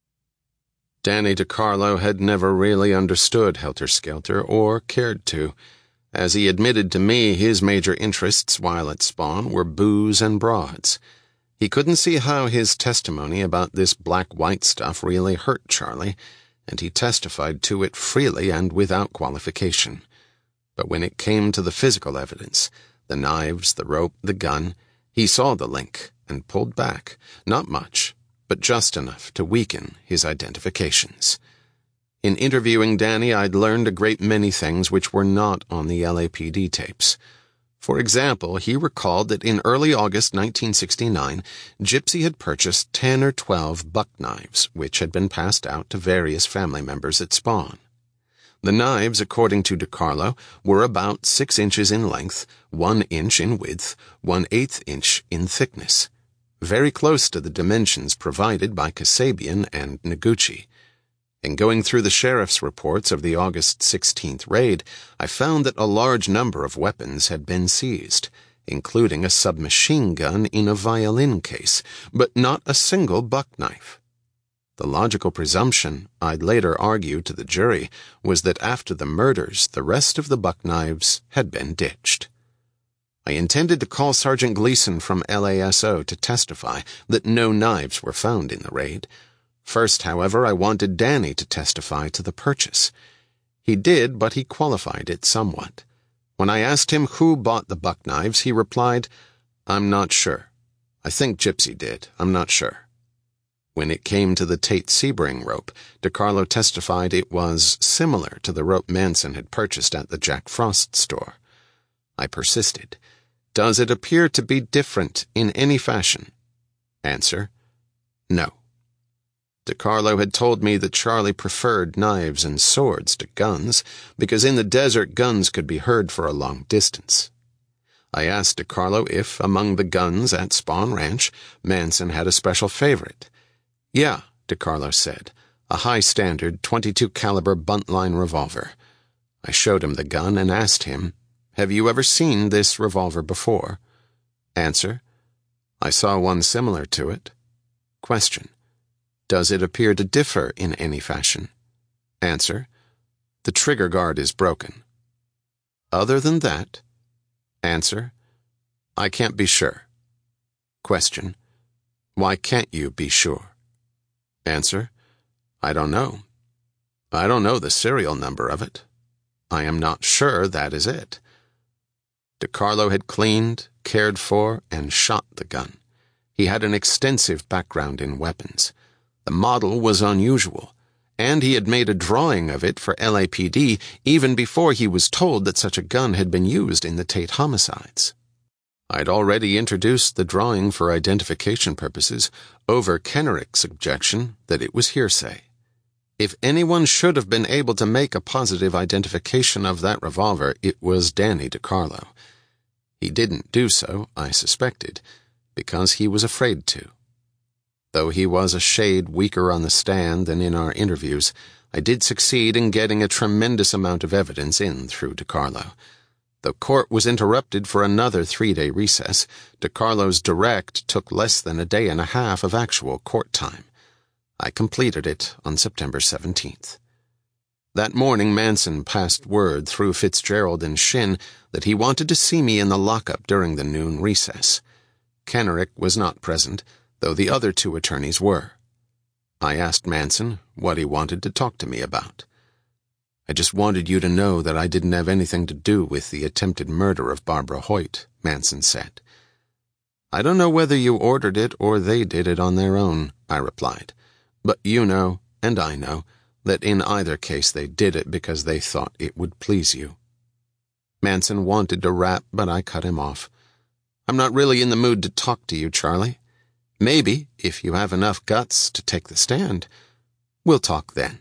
A: Danny DeCarlo had never really understood Helter Skelter or cared to. As he admitted to me, his major interests while at Spawn were booze and broads. He couldn't see how his testimony about this black-white stuff really hurt Charlie, and he testified to it freely and without qualification. But when it came to the physical evidence, the knives, the rope, the gun, he saw the link and pulled back, not much, but just enough to weaken his identifications. In interviewing Danny, I'd learned a great many things which were not on the LAPD tapes. For example, he recalled that in early August 1969, Gypsy had purchased 10 or 12 buck knives, which had been passed out to various family members at Spawn. The knives, according to DeCarlo, were about 6 inches in length, 1 inch in width, 1/8 inch in thickness, very close to the dimensions provided by Kasabian and Noguchi. In going through the sheriff's reports of the August 16th raid, I found that a large number of weapons had been seized, including a submachine gun in a violin case, but not a single buck knife. The logical presumption, I'd later argue to the jury, was that after the murders, the rest of the buck knives had been ditched. I intended to call Sergeant Gleason from LASO to testify that no knives were found in the raid. First, however, I wanted Danny to testify to the purchase. He did, but he qualified it somewhat. When I asked him who bought the buck knives, he replied, "I'm not sure. I think Gypsy did. I'm not sure." When it came to the Tate Sebring rope, DeCarlo testified it was similar to the rope Manson had purchased at the Jack Frost store. I persisted. "Does it appear to be different in any fashion?" Answer: no. DeCarlo had told me that Charlie preferred knives and swords to guns, because in the desert guns could be heard for a long distance. I asked DeCarlo if, among the guns at Spawn Ranch, Manson had a special favorite. "Yeah," DeCarlo said, "a high-standard .22 caliber buntline revolver." I showed him the gun and asked him, "Have you ever seen this revolver before?" Answer: "I saw one similar to it." Question: "Does it appear to differ in any fashion?" Answer: "The trigger guard is broken." "Other than that?" Answer: "I can't be sure." Question: "Why can't you be sure?" Answer: "I don't know. I don't know the serial number of it. I am not sure that is it." DeCarlo had cleaned, cared for, and shot the gun. He had an extensive background in weapons. The model was unusual, and he had made a drawing of it for LAPD even before he was told that such a gun had been used in the Tate homicides. I'd already introduced the drawing for identification purposes over Kenrick's objection that it was hearsay. If anyone should have been able to make a positive identification of that revolver, it was Danny DeCarlo. He didn't do so, I suspected, because he was afraid to. Though he was a shade weaker on the stand than in our interviews, I did succeed in getting a tremendous amount of evidence in through DeCarlo. The court was interrupted for another 3-day recess. DeCarlo's direct took less than a day and a half of actual court time. I completed it on September 17th. That morning, Manson passed word through Fitzgerald and Shin that he wanted to see me in the lockup during the noon recess. Kenrick was not present, though the other 2 attorneys were. I asked Manson what he wanted to talk to me about. "I just wanted you to know that I didn't have anything to do with the attempted murder of Barbara Hoyt," Manson said. "I don't know whether you ordered it or they did it on their own," I replied. "But you know, and I know, that in either case they did it because they thought it would please you." Manson wanted to rap, but I cut him off. "I'm not really in the mood to talk to you, Charlie. Maybe, if you have enough guts to take the stand, we'll talk then."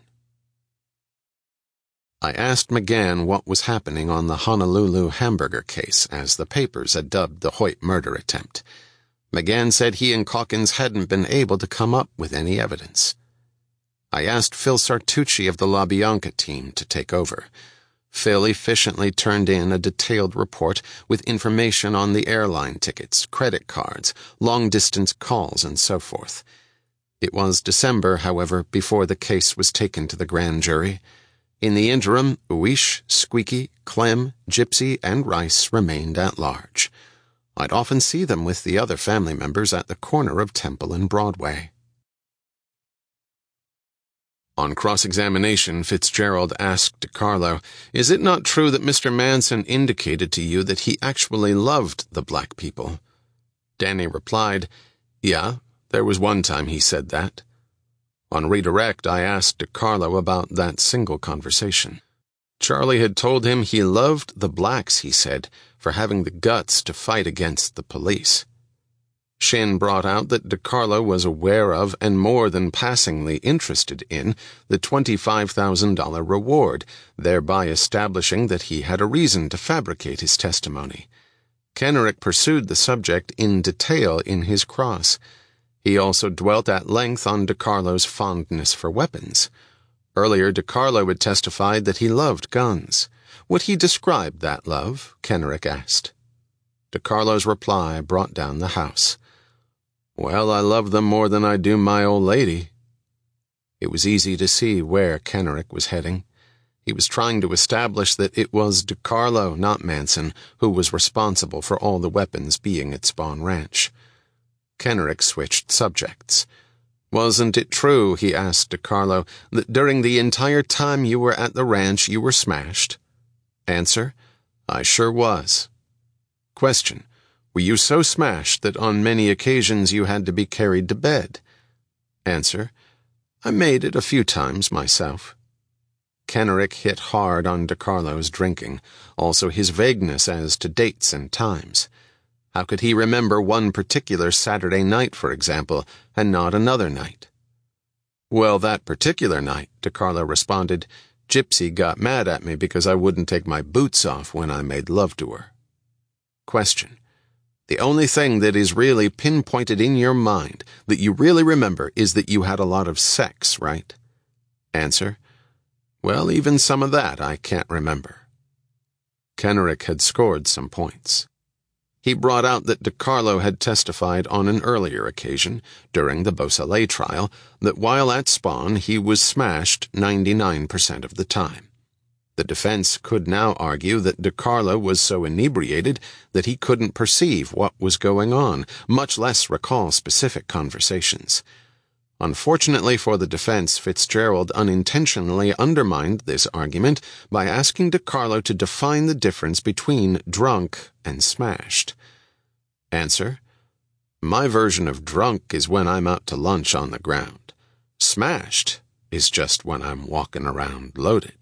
A: I asked McGann what was happening on the Honolulu hamburger case, as the papers had dubbed the Hoyt murder attempt. McGann said he and Calkins hadn't been able to come up with any evidence. I asked Phil Sartucci of the LaBianca team to take over. Phil efficiently turned in a detailed report with information on the airline tickets, credit cards, long-distance calls, and so forth. It was December, however, before the case was taken to the grand jury. In the interim, Uish, Squeaky, Clem, Gypsy, and Rice remained at large. I'd often see them with the other family members at the corner of Temple and Broadway. On cross-examination, Fitzgerald asked DeCarlo, "Is it not true that Mr. Manson indicated to you that he actually loved the black people?" Danny replied, "Yeah, there was one time he said that." On redirect, I asked DeCarlo about that single conversation. Charlie had told him he loved the blacks, he said, for having the guts to fight against the police. Shin brought out that DeCarlo was aware of and more than passingly interested in the $25,000 reward, thereby establishing that he had a reason to fabricate his testimony. Kenrick pursued the subject in detail in his cross. He also dwelt at length on DeCarlo's fondness for weapons. Earlier, DeCarlo had testified that he loved guns. Would he describe that love? Kenrick asked. DeCarlo's reply brought down the house. "Well, I love them more than I do my old lady." It was easy to see where Kenrick was heading. He was trying to establish that it was DeCarlo, not Manson, who was responsible for all the weapons being at Spahn Ranch. Kenrick switched subjects. "Wasn't it true," he asked DeCarlo, "that during the entire time you were at the ranch you were smashed?" Answer: "I sure was." Question: "Were you so smashed that on many occasions you had to be carried to bed?" Answer: "I made it a few times myself." Kenrick hit hard on DeCarlo's drinking, also his vagueness as to dates and times. How could he remember one particular Saturday night, for example, and not another night? "Well, that particular night," DeCarlo responded, "Gypsy got mad at me because I wouldn't take my boots off when I made love to her." Question: "The only thing that is really pinpointed in your mind, that you really remember, is that you had a lot of sex, right?" Answer: "Well, even some of that I can't remember." Kenrick had scored some points. He brought out that DeCarlo had testified on an earlier occasion, during the Beausoleil trial, that while at Spahn he was smashed 99% of the time. The defense could now argue that DeCarlo was so inebriated that he couldn't perceive what was going on, much less recall specific conversations. Unfortunately for the defense, Fitzgerald unintentionally undermined this argument by asking DeCarlo to define the difference between drunk and smashed. Answer: "My version of drunk is when I'm out to lunch on the ground. Smashed is just when I'm walking around loaded."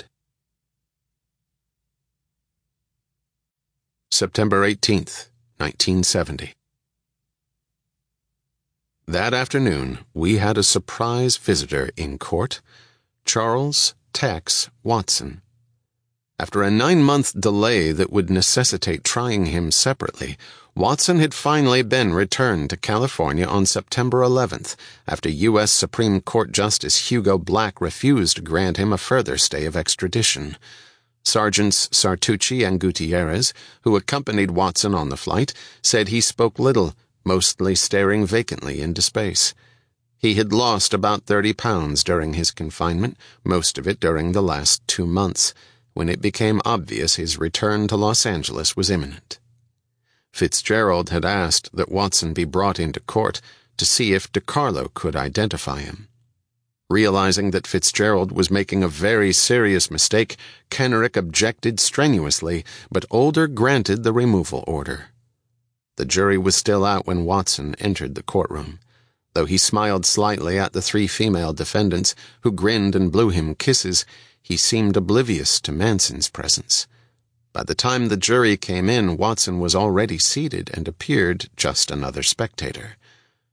A: September 18th, 1970. That afternoon, we had a surprise visitor in court, Charles Tex Watson. After a 9-month delay that would necessitate trying him separately, Watson had finally been returned to California on September 11th, after U.S. Supreme Court Justice Hugo Black refused to grant him a further stay of extradition. Sergeants Sartucci and Gutierrez, who accompanied Watson on the flight, said he spoke little, mostly staring vacantly into space. He had lost about 30 pounds during his confinement, most of it during the last 2 months, when it became obvious his return to Los Angeles was imminent. Fitzgerald had asked that Watson be brought into court to see if DeCarlo could identify him. Realizing that Fitzgerald was making a very serious mistake, Kenrick objected strenuously, but Older granted the removal order. The jury was still out when Watson entered the courtroom. Though he smiled slightly at the 3 female defendants, who grinned and blew him kisses, he seemed oblivious to Manson's presence. By the time the jury came in, Watson was already seated and appeared just another spectator.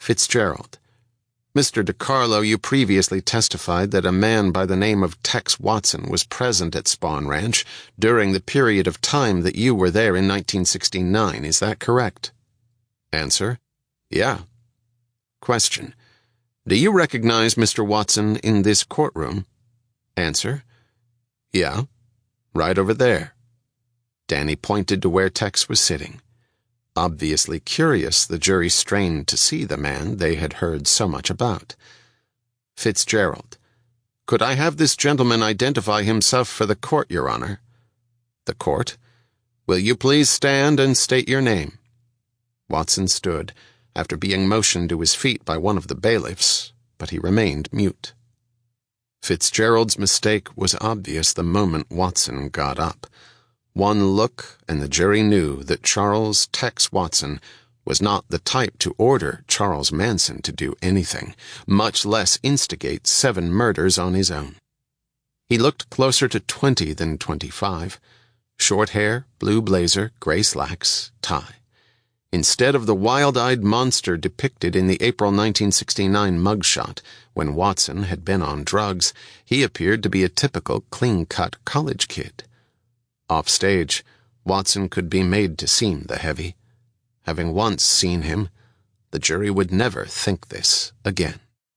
A: Fitzgerald. Mr. DiCarlo, you previously testified that a man by the name of Tex Watson was present at Spahn Ranch during the period of time that you were there in 1969. Is that correct? Answer: Yeah. Question: Do you recognize Mr. Watson in this courtroom? Answer: Yeah. Right over there. Danny pointed to where Tex was sitting. Obviously curious, the jury strained to see the man they had heard so much about. Fitzgerald. Could I have this gentleman identify himself for the court, Your Honor? The court. Will you please stand and state your name? Watson stood, after being motioned to his feet by one of the bailiffs, but he remained mute. Fitzgerald's mistake was obvious the moment Watson got up. One look, and the jury knew that Charles Tex Watson was not the type to order Charles Manson to do anything, much less instigate 7 murders on his own. He looked closer to 20 than 25. Short hair, blue blazer, gray slacks, tie. Instead of the wild-eyed monster depicted in the April 1969 mugshot, when Watson had been on drugs, he appeared to be a typical clean-cut college kid. Offstage, Watson could be made to seem the heavy. Having once seen him, the jury would never think this again.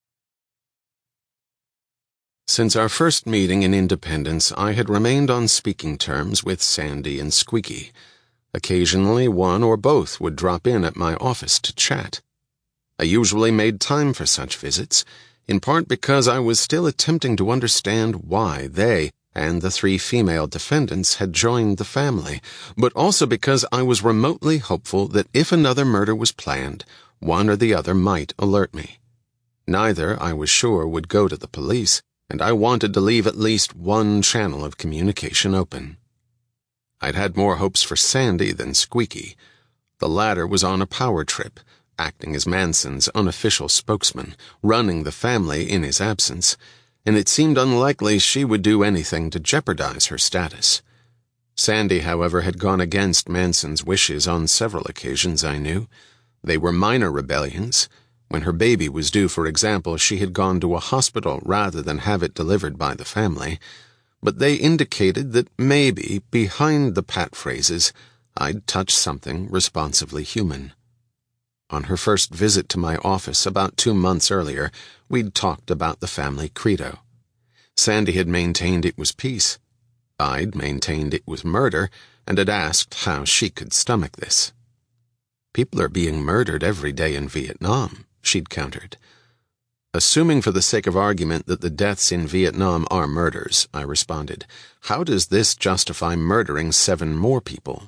A: Since our first meeting in Independence, I had remained on speaking terms with Sandy and Squeaky. Occasionally, one or both would drop in at my office to chat. I usually made time for such visits, in part because I was still attempting to understand why they and the 3 female defendants had joined the family, but also because I was remotely hopeful that if another murder was planned, one or the other might alert me. Neither, I was sure, would go to the police, and I wanted to leave at least one channel of communication open. I'd had more hopes for Sandy than Squeaky. The latter was on a power trip, acting as Manson's unofficial spokesman, running the family in his absence, and it seemed unlikely she would do anything to jeopardize her status. Sandy, however, had gone against Manson's wishes on several occasions, I knew. They were minor rebellions. When her baby was due, for example, she had gone to a hospital rather than have it delivered by the family. But they indicated that maybe, behind the pat phrases, I'd touched something responsively human. On her first visit to my office about 2 months earlier, we'd talked about the family credo. Sandy had maintained it was peace. I'd maintained it was murder, and had asked how she could stomach this. People are being murdered every day in Vietnam, she'd countered. Assuming for the sake of argument that the deaths in Vietnam are murders, I responded, how does this justify murdering 7 more people?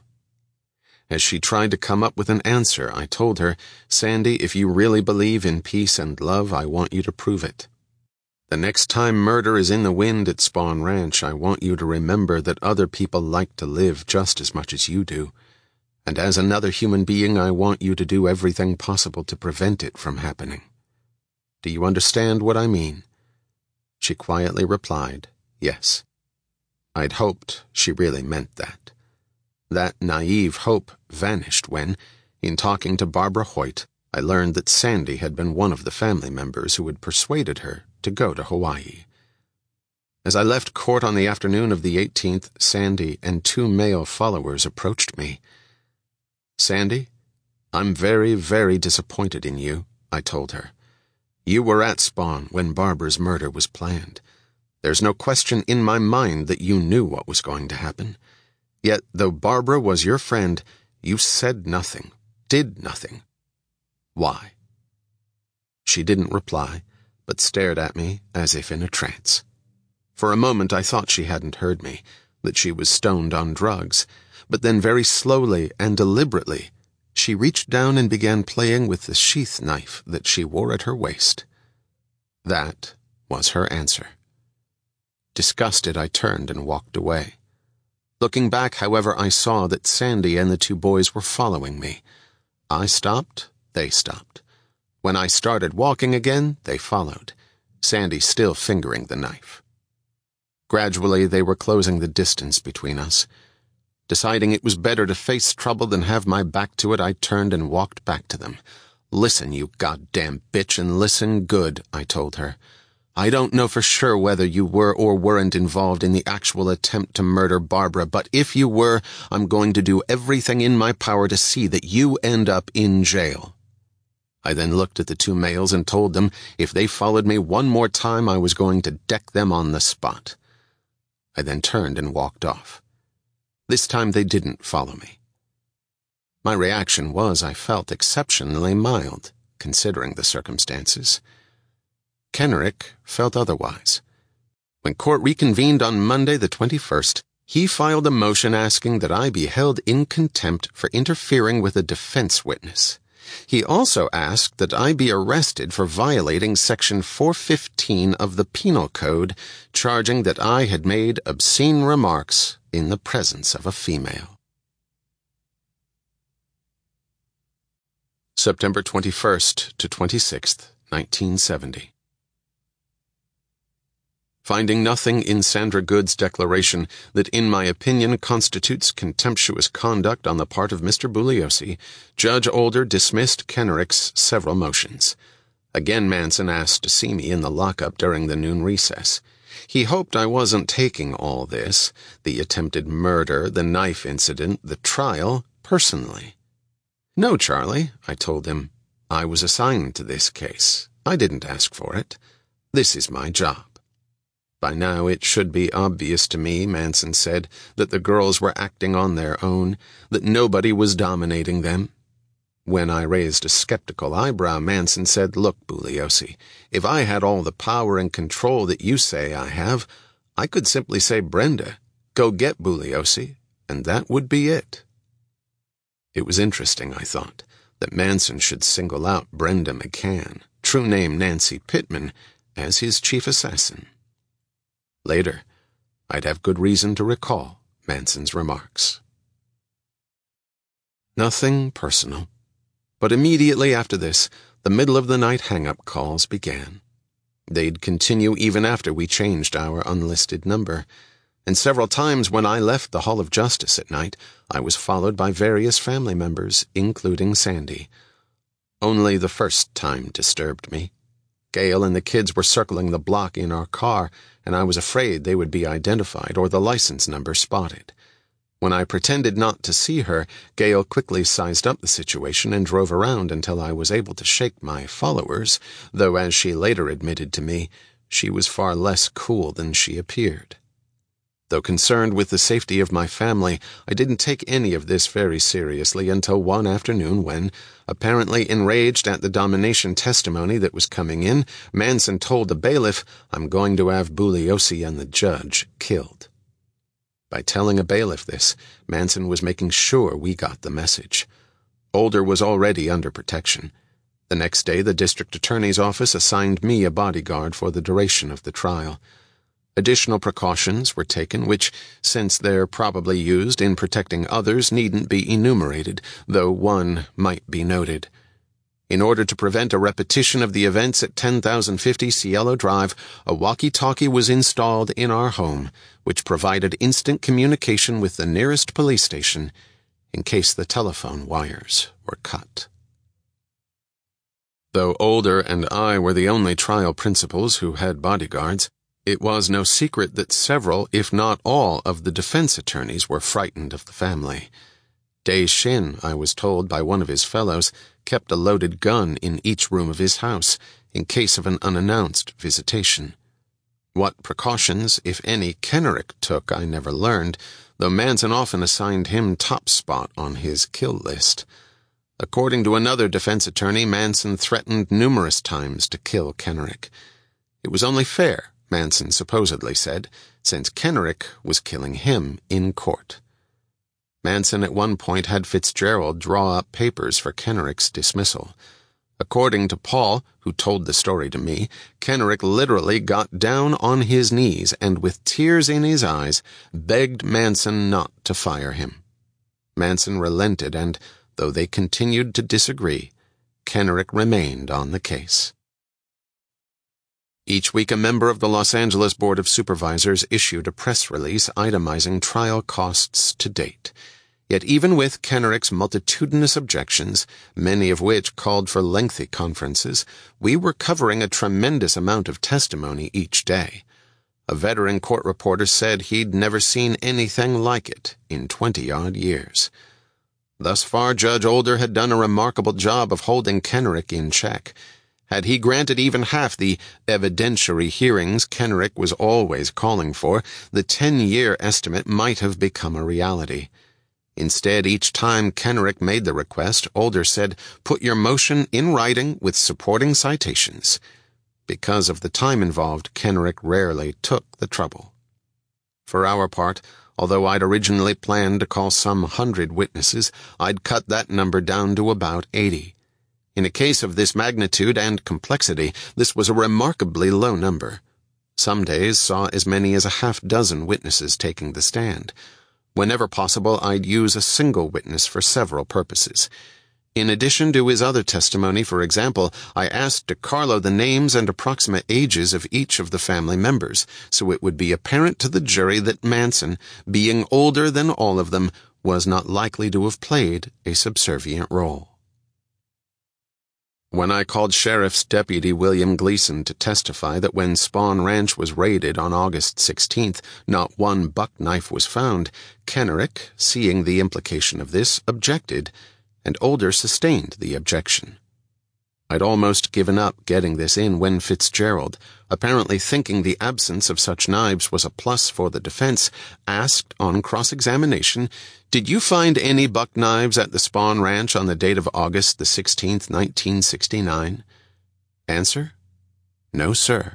A: As she tried to come up with an answer, I told her, Sandy, if you really believe in peace and love, I want you to prove it. The next time murder is in the wind at Spahn Ranch, I want you to remember that other people like to live just as much as you do. And as another human being, I want you to do everything possible to prevent it from happening. Do you understand what I mean? She quietly replied, yes. I'd hoped she really meant that. That naive hope vanished when, in talking to Barbara Hoyt, I learned that Sandy had been one of the family members who had persuaded her to go to Hawaii. As I left court on the afternoon of the 18th, Sandy and 2 male followers approached me. Sandy, I'm very, very disappointed in you, I told her. You were at Spahn when Barbara's murder was planned. There's no question in my mind that you knew what was going to happen. Yet, though Barbara was your friend, you said nothing, did nothing. Why? She didn't reply, but stared at me as if in a trance. For a moment I thought she hadn't heard me, that she was stoned on drugs, but then very slowly and deliberately, she reached down and began playing with the sheath knife that she wore at her waist. That was her answer. Disgusted, I turned and walked away. Looking back, however, I saw that Sandy and the 2 boys were following me. I stopped, they stopped. When I started walking again, they followed, Sandy still fingering the knife. Gradually, they were closing the distance between us. Deciding it was better to face trouble than have my back to it, I turned and walked back to them. "Listen, you goddamn bitch, and listen good," I told her. "I don't know for sure whether you were or weren't involved in the actual attempt to murder Barbara, but if you were, I'm going to do everything in my power to see that you end up in jail." I then looked at the two males and told them if they followed me one more time, I was going to deck them on the spot. I then turned and walked off. This time they didn't follow me. My reaction was, I felt, exceptionally mild, considering the circumstances. Kenrick felt otherwise. When court reconvened on Monday the 21st, he filed a motion asking that I be held in contempt for interfering with a defense witness. He also asked that I be arrested for violating Section 415 of the Penal Code, charging that I had made obscene remarks in the presence of a female. September 21st to 26th, 1970. Finding nothing in Sandra Good's declaration that, in my opinion, constitutes contemptuous conduct on the part of Mr. Bugliosi, Judge Older dismissed Kenrick's several motions. Again, Manson asked to see me in the lockup during the noon recess. He hoped I wasn't taking all this, the attempted murder, the knife incident, the trial, personally. "No, Charlie," I told him. "I was assigned to this case. I didn't ask for it. This is my job." "By now it should be obvious to me," Manson said, "that the girls were acting on their own, that nobody was dominating them." When I raised a skeptical eyebrow, Manson said, "Look, Bugliosi, if I had all the power and control that you say I have, I could simply say, 'Brenda, go get Bugliosi,' and that would be it." It was interesting, I thought, that Manson should single out Brenda McCann, true name Nancy Pittman, as his chief assassin. Later, I'd have good reason to recall Manson's remarks. Nothing personal. But immediately after this, the middle-of-the-night hang-up calls began. They'd continue even after we changed our unlisted number, and several times when I left the Hall of Justice at night, I was followed by various family members, including Sandy. Only the first time disturbed me. Gail and the kids were circling the block in our car, and I was afraid they would be identified or the license number spotted. When I pretended not to see her, Gail quickly sized up the situation and drove around until I was able to shake my followers, though as she later admitted to me, she was far less cool than she appeared. Though concerned with the safety of my family, I didn't take any of this very seriously until one afternoon when, apparently enraged at the domination testimony that was coming in, Manson told the bailiff, "I'm going to have Bugliosi and the judge killed." By telling a bailiff this, Manson was making sure we got the message. Older was already under protection. The next day, the district attorney's office assigned me a bodyguard for the duration of the trial. Additional precautions were taken which, since they're probably used in protecting others, needn't be enumerated, though one might be noted. In order to prevent a repetition of the events at 10,050 Cielo Drive, a walkie-talkie was installed in our home, which provided instant communication with the nearest police station in case the telephone wires were cut. Though Older and I were the only trial principals who had bodyguards, it was no secret that several, if not all, of the defense attorneys were frightened of the family. Day Shin, I was told by one of his fellows, kept a loaded gun in each room of his house in case of an unannounced visitation. What precautions, if any, Kenrick took I never learned, though Manson often assigned him top spot on his kill list. According to another defense attorney, Manson threatened numerous times to kill Kenrick. It was only fair, Manson supposedly said, since Kenrick was killing him in court. Manson at one point had Fitzgerald draw up papers for Kenrick's dismissal. According to Paul, who told the story to me, Kenrick literally got down on his knees and with tears in his eyes begged Manson not to fire him. Manson relented and, though they continued to disagree, Kenrick remained on the case. Each week, a member of the Los Angeles Board of Supervisors issued a press release itemizing trial costs to date. Yet even with Kenrick's multitudinous objections, many of which called for lengthy conferences, we were covering a tremendous amount of testimony each day. A veteran court reporter said he'd never seen anything like it in 20-odd years. Thus far, Judge Older had done a remarkable job of holding Kenrick in check. Had he granted even half the evidentiary hearings Kenrick was always calling for, the 10-year estimate might have become a reality. Instead, each time Kenrick made the request, Older said, "Put your motion in writing with supporting citations." Because of the time involved, Kenrick rarely took the trouble. For our part, although I'd originally planned to call some 100 witnesses, I'd cut that number down to about 80. In a case of this magnitude and complexity, this was a remarkably low number. Some days saw as many as a half-dozen witnesses taking the stand. Whenever possible, I'd use a single witness for several purposes. In addition to his other testimony, for example, I asked DeCarlo the names and approximate ages of each of the family members, so it would be apparent to the jury that Manson, being older than all of them, was not likely to have played a subservient role. When I called Sheriff's Deputy William Gleason to testify that when Spahn Ranch was raided on August 16th, not one buck knife was found, Kenrick, seeing the implication of this, objected, and Older sustained the objection. I'd almost given up getting this in when Fitzgerald, apparently thinking the absence of such knives was a plus for the defense, asked on cross-examination, "Did you find any buck knives at the Spahn Ranch on the date of August the 16th, 1969? Answer: No, sir.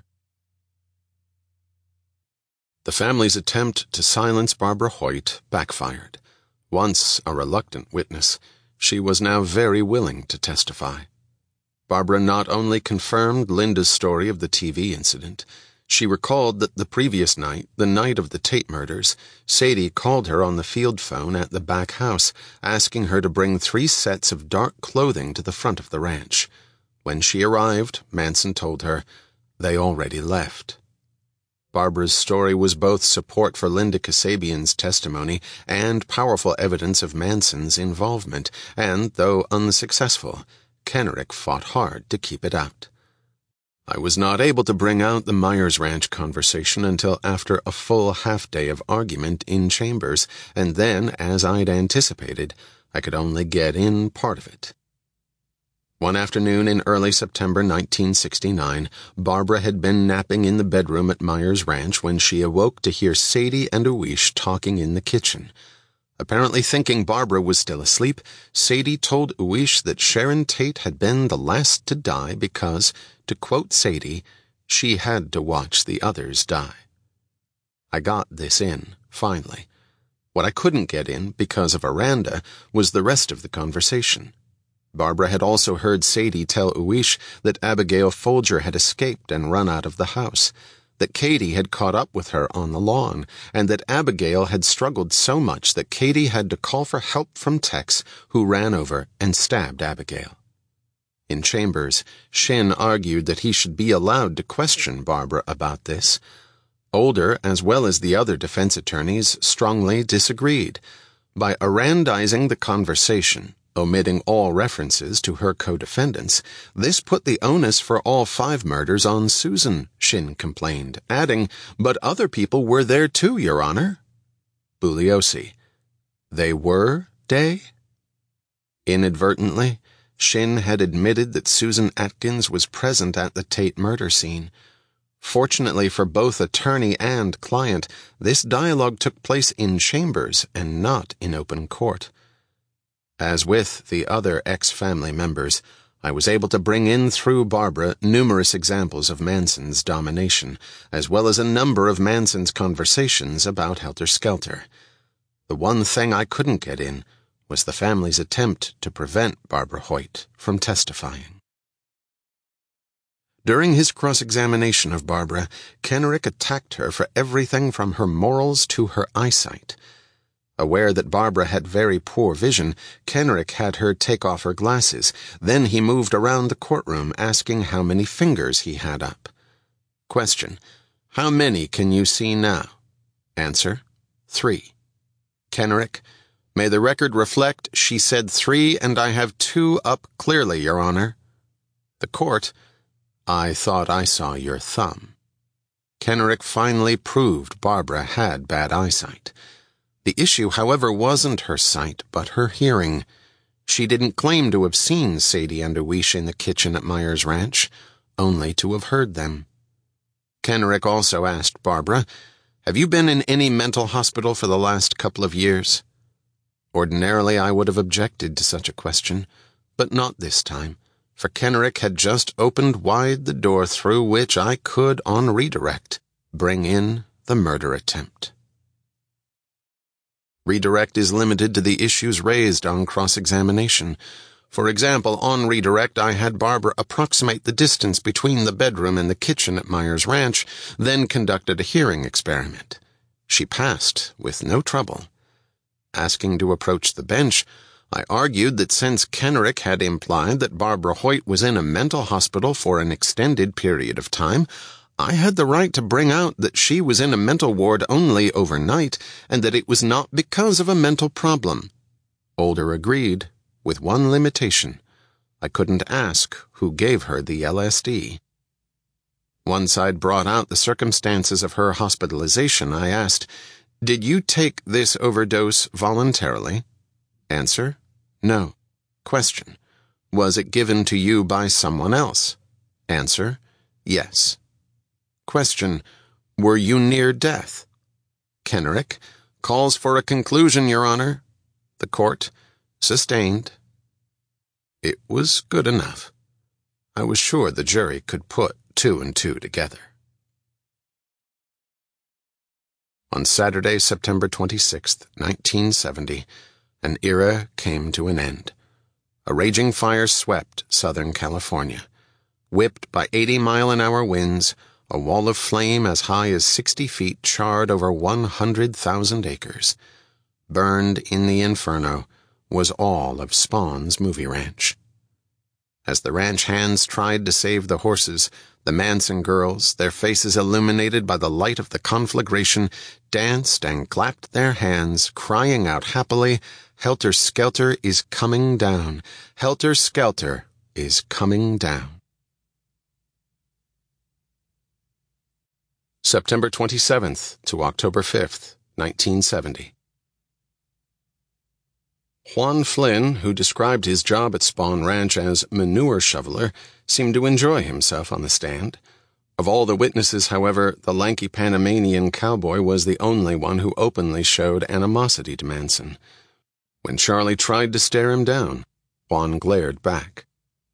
A: The family's attempt to silence Barbara Hoyt backfired. Once a reluctant witness, she was now very willing to testify. Barbara not only confirmed Linda's story of the TV incident, she recalled that the previous night, the night of the Tate murders, Sadie called her on the field phone at the back house, asking her to bring 3 sets of dark clothing to the front of the ranch. When she arrived, Manson told her, they already left. Barbara's story was both support for Linda Kasabian's testimony and powerful evidence of Manson's involvement, and, though unsuccessful, Kenrick fought hard to keep it out. I was not able to bring out the Myers Ranch conversation until after a full half-day of argument in chambers, and then, as I'd anticipated, I could only get in part of it. One afternoon in early September 1969, Barbara had been napping in the bedroom at Myers Ranch when she awoke to hear Sadie and Uish talking in the kitchen. Apparently thinking Barbara was still asleep, Sadie told Uish that Sharon Tate had been the last to die because, to quote Sadie, she had to watch the others die. I got this in, finally. What I couldn't get in, because of Aranda, was the rest of the conversation. Barbara had also heard Sadie tell Uish that Abigail Folger had escaped and run out of the house, that Katie had caught up with her on the lawn, and that Abigail had struggled so much that Katie had to call for help from Tex, who ran over and stabbed Abigail. In chambers, Shin argued that he should be allowed to question Barbara about this. Older, as well as the other defense attorneys, strongly disagreed. By Arandizing the conversation, omitting all references to her co-defendants, this put the onus for all 5 murders on Susan, Shin complained, adding, "But other people were there too, Your Honor." Bugliosi: "They were, Day?" Inadvertently, Shin had admitted that Susan Atkins was present at the Tate murder scene. Fortunately for both attorney and client, this dialogue took place in chambers and not in open court. As with the other ex-family members, I was able to bring in through Barbara numerous examples of Manson's domination, as well as a number of Manson's conversations about Helter Skelter. The one thing I couldn't get in was the family's attempt to prevent Barbara Hoyt from testifying. During his cross-examination of Barbara, Kenrick attacked her for everything from her morals to her eyesight. Aware that Barbara had very poor vision, Kenrick had her take off her glasses. Then he moved around the courtroom asking how many fingers he had up. Question: How many can you see now? Answer: 3. Kenrick: May the record reflect she said 3 and I have 2 up clearly, Your Honor. The court, I thought I saw your thumb. Kenrick finally proved Barbara had bad eyesight. The issue, however, wasn't her sight, but her hearing. She didn't claim to have seen Sadie and Awish in the kitchen at Myers Ranch, only to have heard them. Kenrick also asked Barbara, "Have you been in any mental hospital for the last couple of years?" Ordinarily, I would have objected to such a question, but not this time, for Kenrick had just opened wide the door through which I could, on redirect, bring in the murder attempt. Redirect is limited to the issues raised on cross-examination. For example, on redirect, I had Barbara approximate the distance between the bedroom and the kitchen at Myers Ranch, then conducted a hearing experiment. She passed with no trouble. Asking to approach the bench, I argued that since Kenrick had implied that Barbara Hoyt was in a mental hospital for an extended period of time, I had the right to bring out that she was in a mental ward only overnight and that it was not because of a mental problem. Older agreed, with one limitation. I couldn't ask who gave her the LSD. Once I'd brought out the circumstances of her hospitalization, I asked, "Did you take this overdose voluntarily?" Answer, no. Question, was it given to you by someone else? Answer, yes. Question, were you near death? Kenrick, calls for a conclusion, Your Honor. The court, sustained. It was good enough. I was sure the jury could put 2 and 2 together. On Saturday, September 26, 1970, an era came to an end. A raging fire swept Southern California. Whipped by 80-mile-an-hour winds, a wall of flame as high as 60 feet charred over 100,000 acres. Burned in the inferno was all of Spawn's movie ranch. As the ranch hands tried to save the horses, the Manson girls, their faces illuminated by the light of the conflagration, danced and clapped their hands, crying out happily, "Helter Skelter is coming down. Helter Skelter is coming down." September 27th to October 5th, 1970. Juan Flynn, who described his job at Spawn Ranch as manure shoveler, seemed to enjoy himself on the stand. Of all the witnesses, however, the lanky Panamanian cowboy was the only one who openly showed animosity to Manson. When Charlie tried to stare him down, Juan glared back.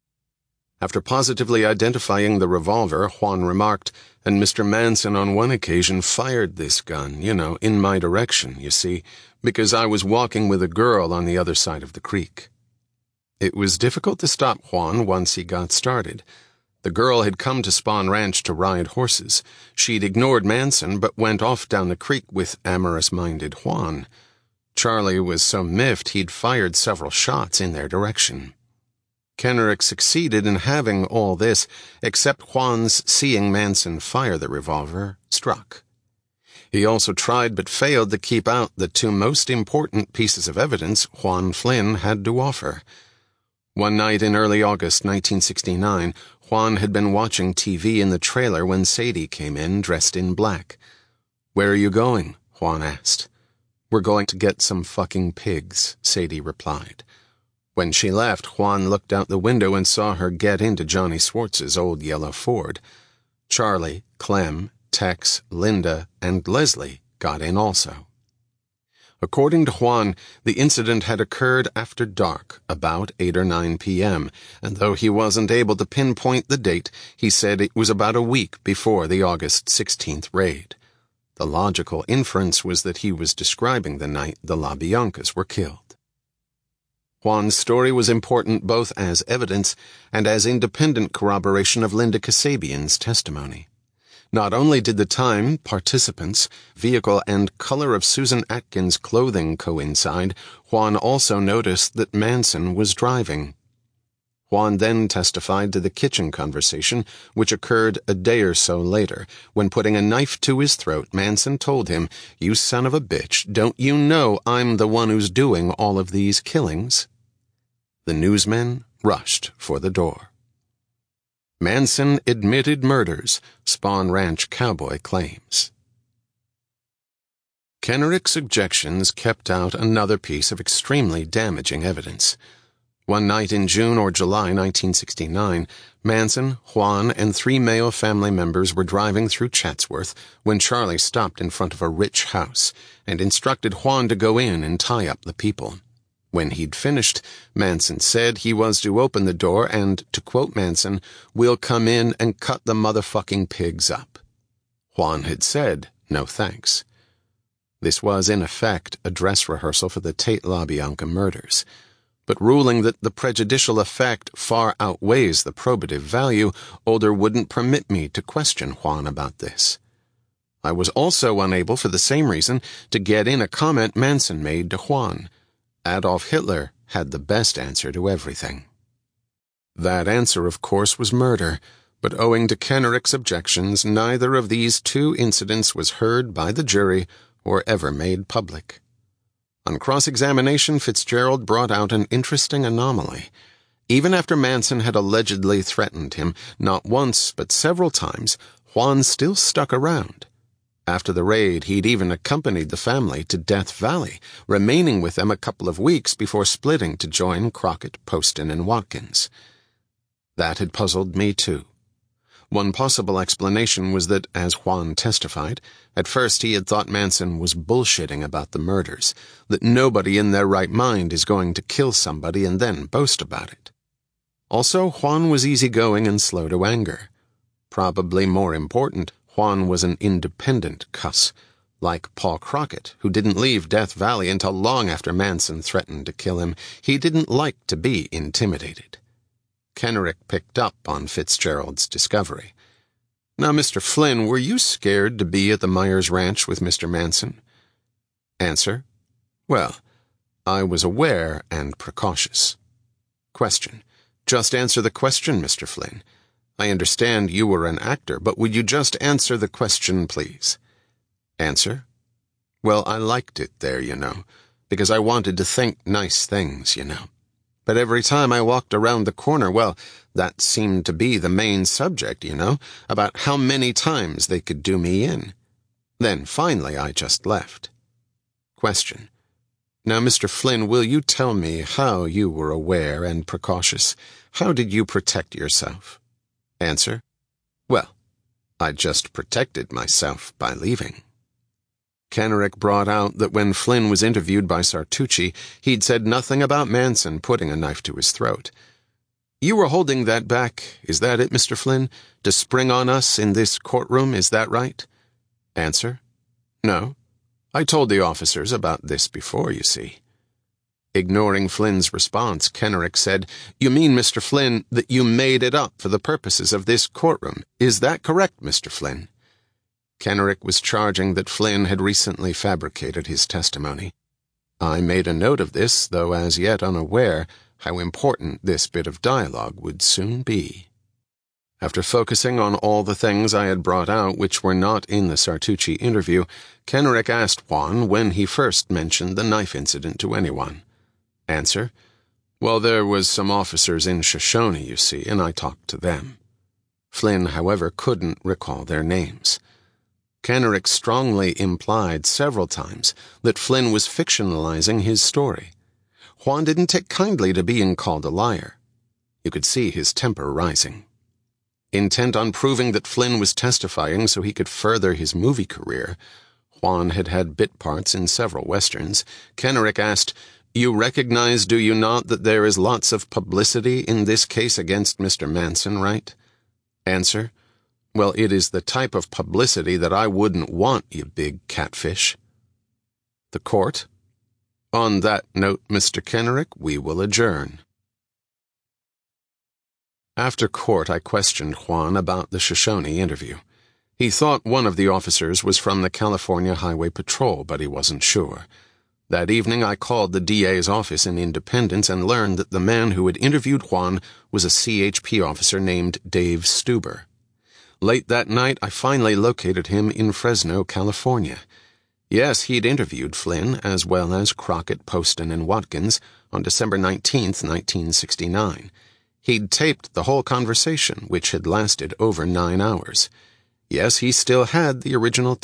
A: After positively identifying the revolver, Juan remarked, "And Mr. Manson on one occasion fired this gun, in my direction, you see, because I was walking with a girl on the other side of the creek." It was difficult to stop Juan once he got started. The girl had come to Spawn Ranch to ride horses. She'd ignored Manson, but went off down the creek with amorous-minded Juan. Charlie was so miffed he'd fired several shots in their direction. Kenrick succeeded in having all this, except Juan's seeing Manson fire the revolver struck. He also tried but failed to keep out the 2 most important pieces of evidence Juan Flynn had to offer. One night in early August 1969, Juan had been watching TV in the trailer when Sadie came in dressed in black. "Where are you going?" Juan asked. "We're going to get some fucking pigs," Sadie replied. When she left, Juan looked out the window and saw her get into Johnny Schwartz's old yellow Ford. Charlie, Clem, Tex, Linda, and Leslie got in also. According to Juan, the incident had occurred after dark, about 8 or 9 p.m., and though he wasn't able to pinpoint the date, he said it was about a week before the August 16th raid. The logical inference was that he was describing the night the LaBiancas were killed. Juan's story was important both as evidence and as independent corroboration of Linda Kasabian's testimony. Not only did the time, participants, vehicle, and color of Susan Atkins' clothing coincide, Juan also noticed that Manson was driving. Juan then testified to the kitchen conversation, which occurred a day or so later, when putting a knife to his throat, Manson told him, "You son of a bitch, don't you know I'm the one who's doing all of these killings?" The newsmen rushed for the door. Manson admitted murders, Spahn Ranch cowboy claims. Kenneric's objections kept out another piece of extremely damaging evidence. One night in June or July 1969, Manson, Juan, and 3 Mayo family members were driving through Chatsworth when Charlie stopped in front of a rich house and instructed Juan to go in and tie up the people. When he'd finished, Manson said he was to open the door and, to quote Manson, "We'll come in and cut the motherfucking pigs up." Juan had said, "No thanks." This was, in effect, a dress rehearsal for the Tate LaBianca murders. But ruling that the prejudicial effect far outweighs the probative value, Older wouldn't permit me to question Juan about this. I was also unable, for the same reason, to get in a comment Manson made to Juan. Adolf Hitler had the best answer to everything. That answer, of course, was murder, but owing to Kenneric's objections, neither of these 2 incidents was heard by the jury or ever made public. On cross-examination, Fitzgerald brought out an interesting anomaly. Even after Manson had allegedly threatened him, not once but several times, Juan still stuck around. After the raid, he'd even accompanied the family to Death Valley, remaining with them a couple of weeks before splitting to join Crockett, Poston, and Watkins. That had puzzled me too. One possible explanation was that, as Juan testified, at first he had thought Manson was bullshitting about the murders, that nobody in their right mind is going to kill somebody and then boast about it. Also, Juan was easygoing and slow to anger. Probably more important, Juan was an independent cuss, like Paul Crockett, who didn't leave Death Valley until long after Manson threatened to kill him. He didn't like to be intimidated. Kennerick picked up on Fitzgerald's discovery. "Now, Mr. Flynn, were you scared to be at the Myers Ranch with Mr. Manson?" Answer: "Well, I was aware and precautious." Question: "Just answer the question, Mr. Flynn. I understand you were an actor, but would you just answer the question, please?" Answer: "Well, I liked it there, you know, because I wanted to think nice things, you know. But every time I walked around the corner, well, that seemed to be the main subject, you know, about how many times they could do me in. Then, finally, I just left." Question: "Now, Mr. Flynn, will you tell me how you were aware and precautious? How did you protect yourself?" Answer: "Well, I just protected myself by leaving." Kennerick brought out that when Flynn was interviewed by Sartucci, he'd said nothing about Manson putting a knife to his throat. "You were holding that back, is that it, Mr. Flynn? To spring on us in this courtroom, is that right?" Answer: "No. I told the officers about this before, you see." Ignoring Flynn's response, Kennerick said, "You mean, Mr. Flynn, that you made it up for the purposes of this courtroom. Is that correct, Mr. Flynn?" Kennerick was charging that Flynn had recently fabricated his testimony. I made a note of this, though as yet unaware how important this bit of dialogue would soon be. After focusing on all the things I had brought out which were not in the Sartucci interview, Kennerick asked Juan when he first mentioned the knife incident to anyone. Answer: "Well, there was some officers in Shoshone, you see, and I talked to them." Flynn, however, couldn't recall their names. Kennerick strongly implied several times that Flynn was fictionalizing his story. Juan didn't take kindly to being called a liar. You could see his temper rising. Intent on proving that Flynn was testifying so he could further his movie career, Juan had had bit parts in several westerns. Kennerick asked, "You recognize, do you not, that there is lots of publicity in this case against Mr. Manson, right?" Answer: "Well, it is the type of publicity that I wouldn't want, you big catfish." The court: "On that note, Mr. Kennerick, we will adjourn." After court, I questioned Juan about the Shoshone interview. He thought one of the officers was from the California Highway Patrol, but he wasn't sure. That evening I called the DA's office in Independence and learned that the man who had interviewed Juan was a CHP officer named Dave Stuber. Late that night, I finally located him in Fresno, California. Yes, he'd interviewed Flynn, as well as Crockett, Poston, and Watkins, on December 19th, 1969. He'd taped the whole conversation, which had lasted over 9 hours. Yes, he still had the original